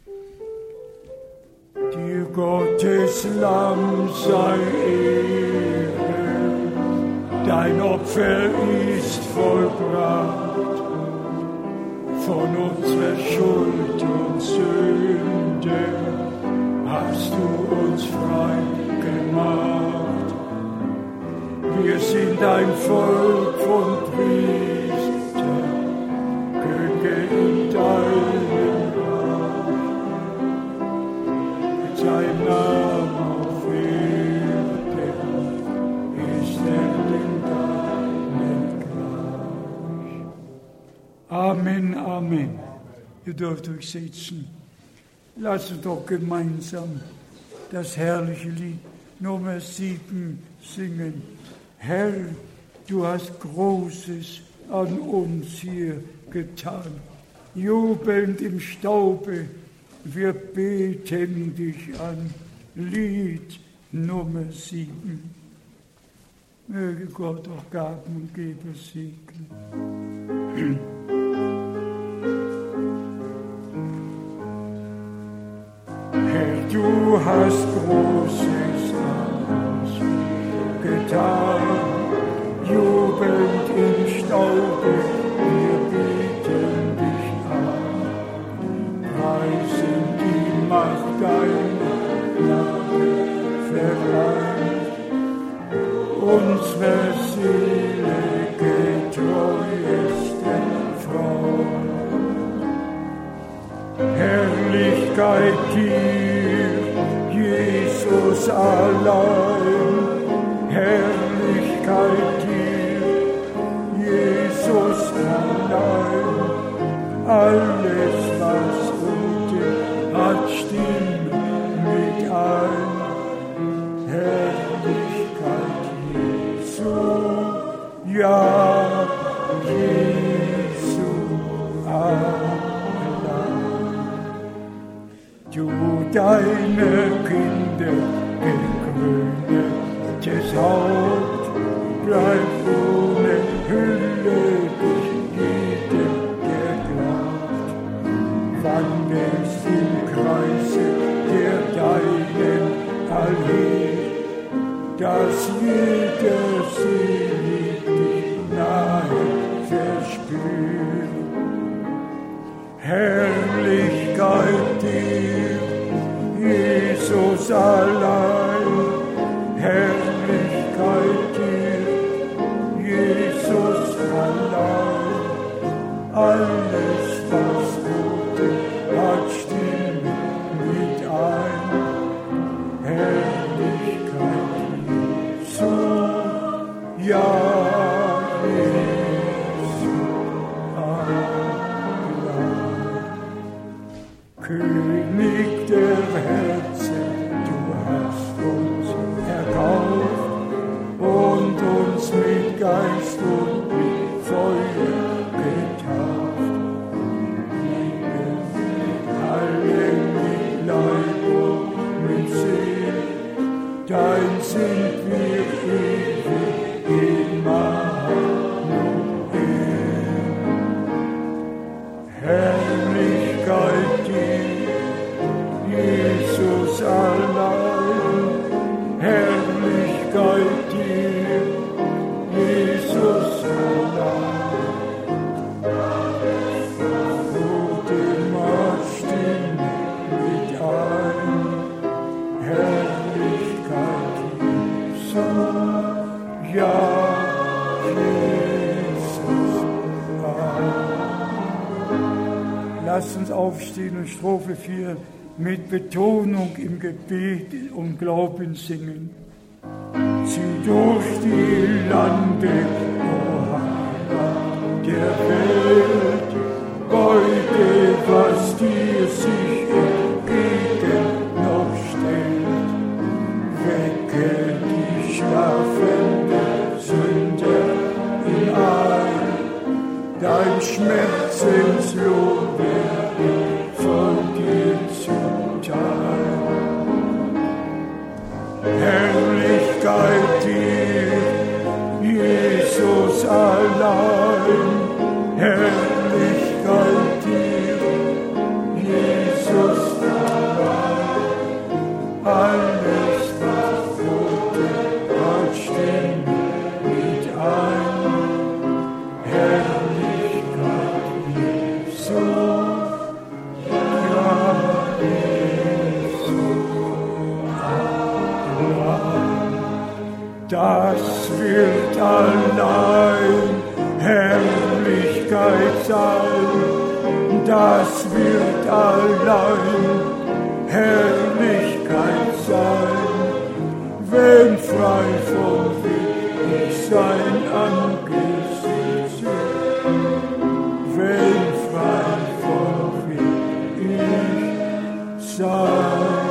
Dir Gottes Lamm sei Ehre. Dein Opfer ist vollbracht. Von unserer Schuld und Sünde hast du uns frei gemacht. Wir sind ein Volk von Priestern, Könige in deinem Reich. Mit seinem Namen auf Erden ist er in deinem gleich. Amen, Amen. Ihr dürft euch setzen. Lasst uns doch gemeinsam das herrliche Lied Nummer sieben singen. Herr, du hast Großes an uns hier getan. Jubelnd im Staube, wir beten dich an. Lied Nummer sieben. Möge Gott auch Gaben und Geber segnen. Herr, du hast Großes an uns getan, jubelnd im Staube, wir beten dich an, preisen die Macht vereint, unsere Seele getreueste Freund. Herrlichkeit dir, Jesus allein, Herrlichkeit dir, Jesus allein, alles was Gute hat, stimmt mit ein. Herrlichkeit Jesu, ja, Jesu allein. Du deine Kinder gekröntes Haupt, bleib ohne Hülle dich jedem, der glaubt. Wanderst im Kreise der deinen Allee, dass jeder selig dich nahe verspürt. Herrlichkeit dir, Jesus allein, Herrlichkeit dir, Jesus allein, alles was Gute hat, stimmt mit ein. Herrlichkeit Jesu, ja, Jesu allein. König der Herzen, du hast uns erkauft und uns mit Geist und mit Feuer getauft. Mit allem, mit Leib und mit Seele, dein sind wir ewig Immanuel. Herrlichkeit dir, Jesus allein, Herrlichkeit dir, Jesus allein. Gute Macht stimmt mit ein, Herrlichkeit Jesu, ja, Jesus allein. Lasst uns aufstehen und Strophe vier mit Betonung im Gebet und Glauben singen. Zieh durch die Lande, o Heiland der Welt, beuge, was dir sich entgegen noch stellt. Wecke die schlafende Sünder in ein, dein Schmerzenslohn werde von dir zuteil. Herrlichkeit dir, Jesus allein, Herrlichkeit dir, Jesus allein, alles was Gute hat, stimmt mit ein. Herrlichkeit Jesu, ja, Jesu allein. Das wird allein Herrlichkeit sein, das wird allein Herrlichkeit sein, wenn frei von Wind ich sein Angesicht sehe, wenn frei von Wind ich sein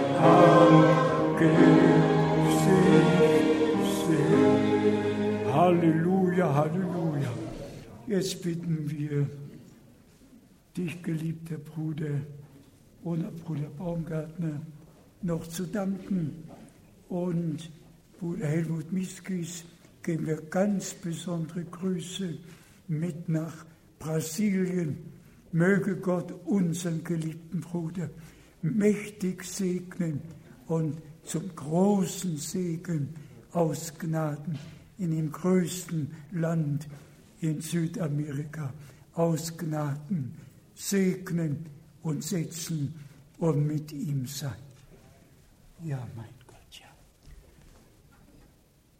Angesicht sehe. Halleluja, Halleluja. Jetzt bitten wir dich, geliebter Bruder oder Bruder Baumgartner, noch zu danken. Und Bruder Helmut Miskis geben wir ganz besondere Grüße mit nach Brasilien. Möge Gott unseren geliebten Bruder mächtig segnen und zum großen Segen aus Gnaden in dem größten Land in Südamerika aus Gnaden segnen und setzen und mit ihm sein. Ja, mein Gott, ja.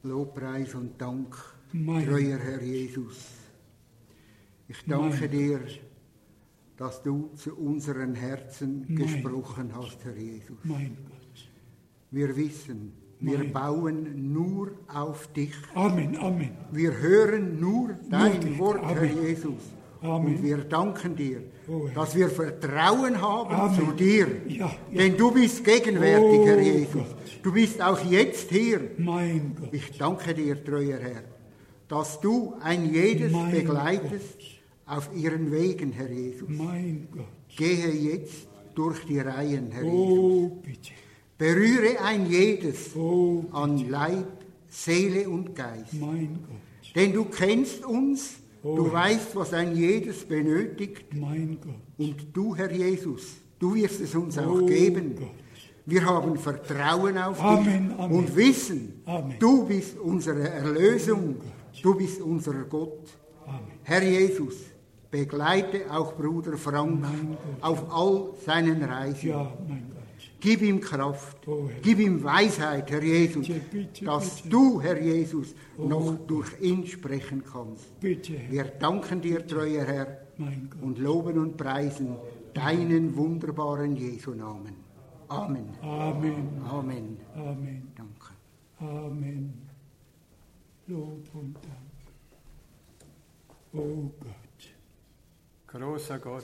Lobpreis und Dank, Mein treuer Herr Jesus. Ich danke Mein dir, dass du zu unseren Herzen Mein gesprochen hast, Herr Jesus. Mein Gott. Wir wissen, wir Mein bauen nur auf dich. Amen, Amen. Wir hören nur dein dich. Wort, Herr Amen. Jesus. Amen. Und wir danken dir, Oh, Herr. dass wir Vertrauen haben Amen. zu dir. Ja, ja. Denn du bist gegenwärtig, Oh, Herr Jesus. Gott. Du bist auch jetzt hier. Mein Gott. Ich danke dir, treuer Herr, dass du ein jedes Mein begleitest auf ihren Wegen, Herr Jesus. Mein Gott. Gehe jetzt durch die Reihen, Herr Jesus. Oh, bitte. Berühre ein jedes Oh, an Leib, Seele und Geist. mein Gott. Denn du kennst uns, Oh. du weißt, was ein jedes benötigt. Mein Gott. Und du, Herr Jesus, du wirst es uns auch Oh, geben. Gott. Wir haben Vertrauen auf Amen, dich Amen. und wissen, Amen. du bist unsere Erlösung, du bist unser Gott. Amen. Herr Jesus, begleite auch Bruder Frank Mein Gott. auf all seinen Reisen. Ja, mein Gott. Gib ihm Kraft, Oh, Herr. gib ihm Weisheit, Herr Jesus, Bitte, bitte, dass bitte. du, Herr Jesus, Oh. noch durch ihn sprechen kannst. Bitte, Herr. Wir danken dir, treuer Herr, Mein Gott. und loben und preisen deinen wunderbaren Jesu-Namen. Amen. Amen. Amen. Amen. Danke. Amen. Lob und Dank. Oh Gott. Großer Gott,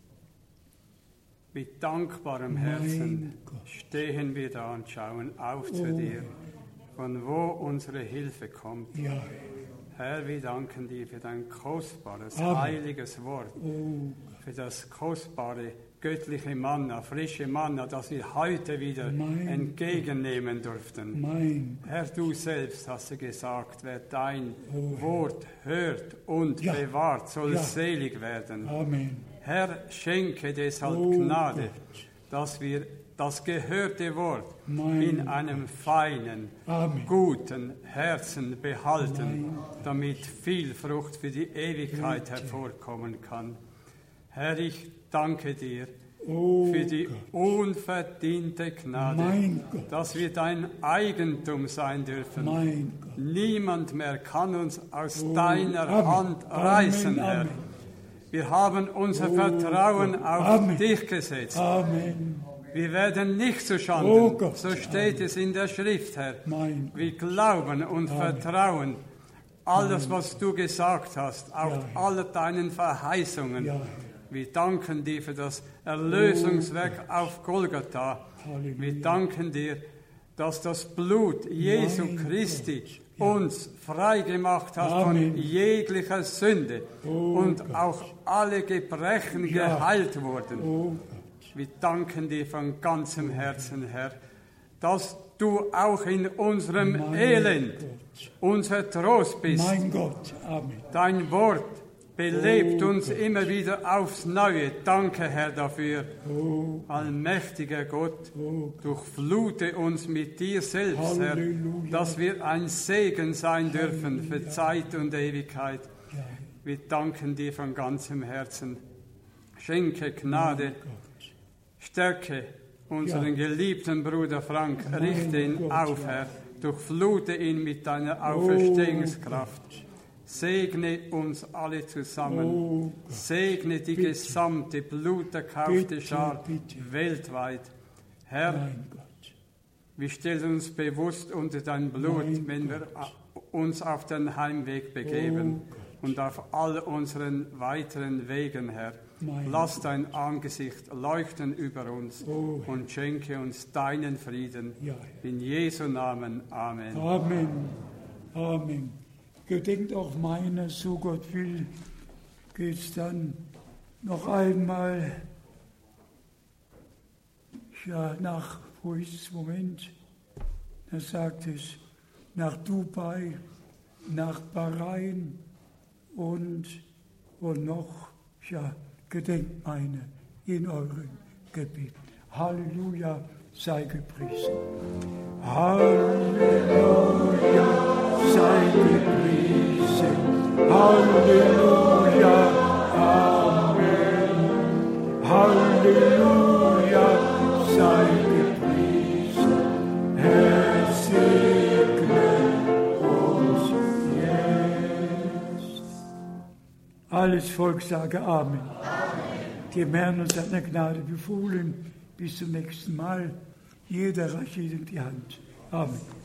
mit dankbarem Mein Herzen Gott. stehen wir da und schauen auf zu Oh. dir, von wo unsere Hilfe kommt. Ja. Herr, wir danken dir für dein kostbares, Amen. heiliges Wort, Oh, für das kostbare, göttliche Manna, frische Manna, das wir heute wieder Mein entgegennehmen durften. mein Herr, du selbst hast ja gesagt, wer dein Oh, Wort hört und Ja. bewahrt, soll Ja. selig werden. Amen. Herr, schenke deshalb Oh Gnade, Gott. dass wir das gehörte Wort Mein in einem feinen, Amen. guten Herzen behalten, Mein damit viel Frucht für die Ewigkeit hervorkommen kann. Herr, ich danke dir Oh für die Gott. unverdiente Gnade, Mein Gott. dass wir dein Eigentum sein dürfen. Mein Gott. Niemand mehr kann uns aus Oh, deiner Amen. Hand Amen, reißen, Herr. Amen. Wir haben unser Oh Vertrauen Gott. auf Amen. dich gesetzt. Amen. Wir werden nicht zu Schanden. Oh Gott. So steht es in der Schrift, Herr. Mein Wir glauben und vertrauen alles, was du gesagt hast, auch Ja, Herr. alle deinen Verheißungen. Ja, Herr. Wir danken dir für das Erlösungswerk auf Golgatha. Halleluja. Wir danken dir, dass das Blut Jesu Mein Christi Gott. Ja. uns frei gemacht hat Amen. von jeglicher Sünde Oh und Gott. auch alle Gebrechen Ja. geheilt wurden. Oh Gott. Wir danken dir von ganzem Herzen, Herr, dass du auch in unserem Mein Elend Gott. unser Trost bist. Mein Gott. Amen. Dein Wort belebt Oh uns Gott. immer wieder aufs Neue. Danke, Herr, dafür. Oh, Allmächtiger Gott, oh durchflute uns mit dir selbst, Herr, Halleluja. dass wir ein Segen sein dürfen für Halleluja. Zeit und Ewigkeit. ja. Wir danken dir von ganzem Herzen. Schenke Gnade, Gott. stärke unseren Ja. geliebten Bruder Frank, Mein richte ihn Gott, auf, ja. Herr, durchflute ihn mit deiner Oh Auferstehungskraft. Segne uns alle zusammen. Oh Gott. Segne die Bitte. gesamte bluterkaufte Bitte, Schar bitte. weltweit. Herr, Mein Gott. wir stellen uns bewusst unter dein Blut, Mein wenn wir uns auf den Heimweg begeben Oh Gott. und auf all unseren weiteren Wegen, Herr. Mein Lass dein Angesicht leuchten über uns Oh Herr. und schenke uns deinen Frieden. Ja. In Jesu Namen. Amen. Amen. Amen. Gedenkt auch meiner, so Gott will, geht's dann noch einmal ja, nach, wo ist es, Moment, da sagt es, nach Dubai, nach Bahrain und, und noch, ja, gedenkt meine in euren Gebet. Halleluja, sei gepriesen. Halleluja, sei gepriesen. Halleluja, Amen. Halleluja, sei gepriesen. Herr segne Alles Volk sage Amen. Amen. Dem Herrn und seiner Gnade befohlen. Bis zum nächsten Mal. Jeder reicht jedem die Hand. Amen.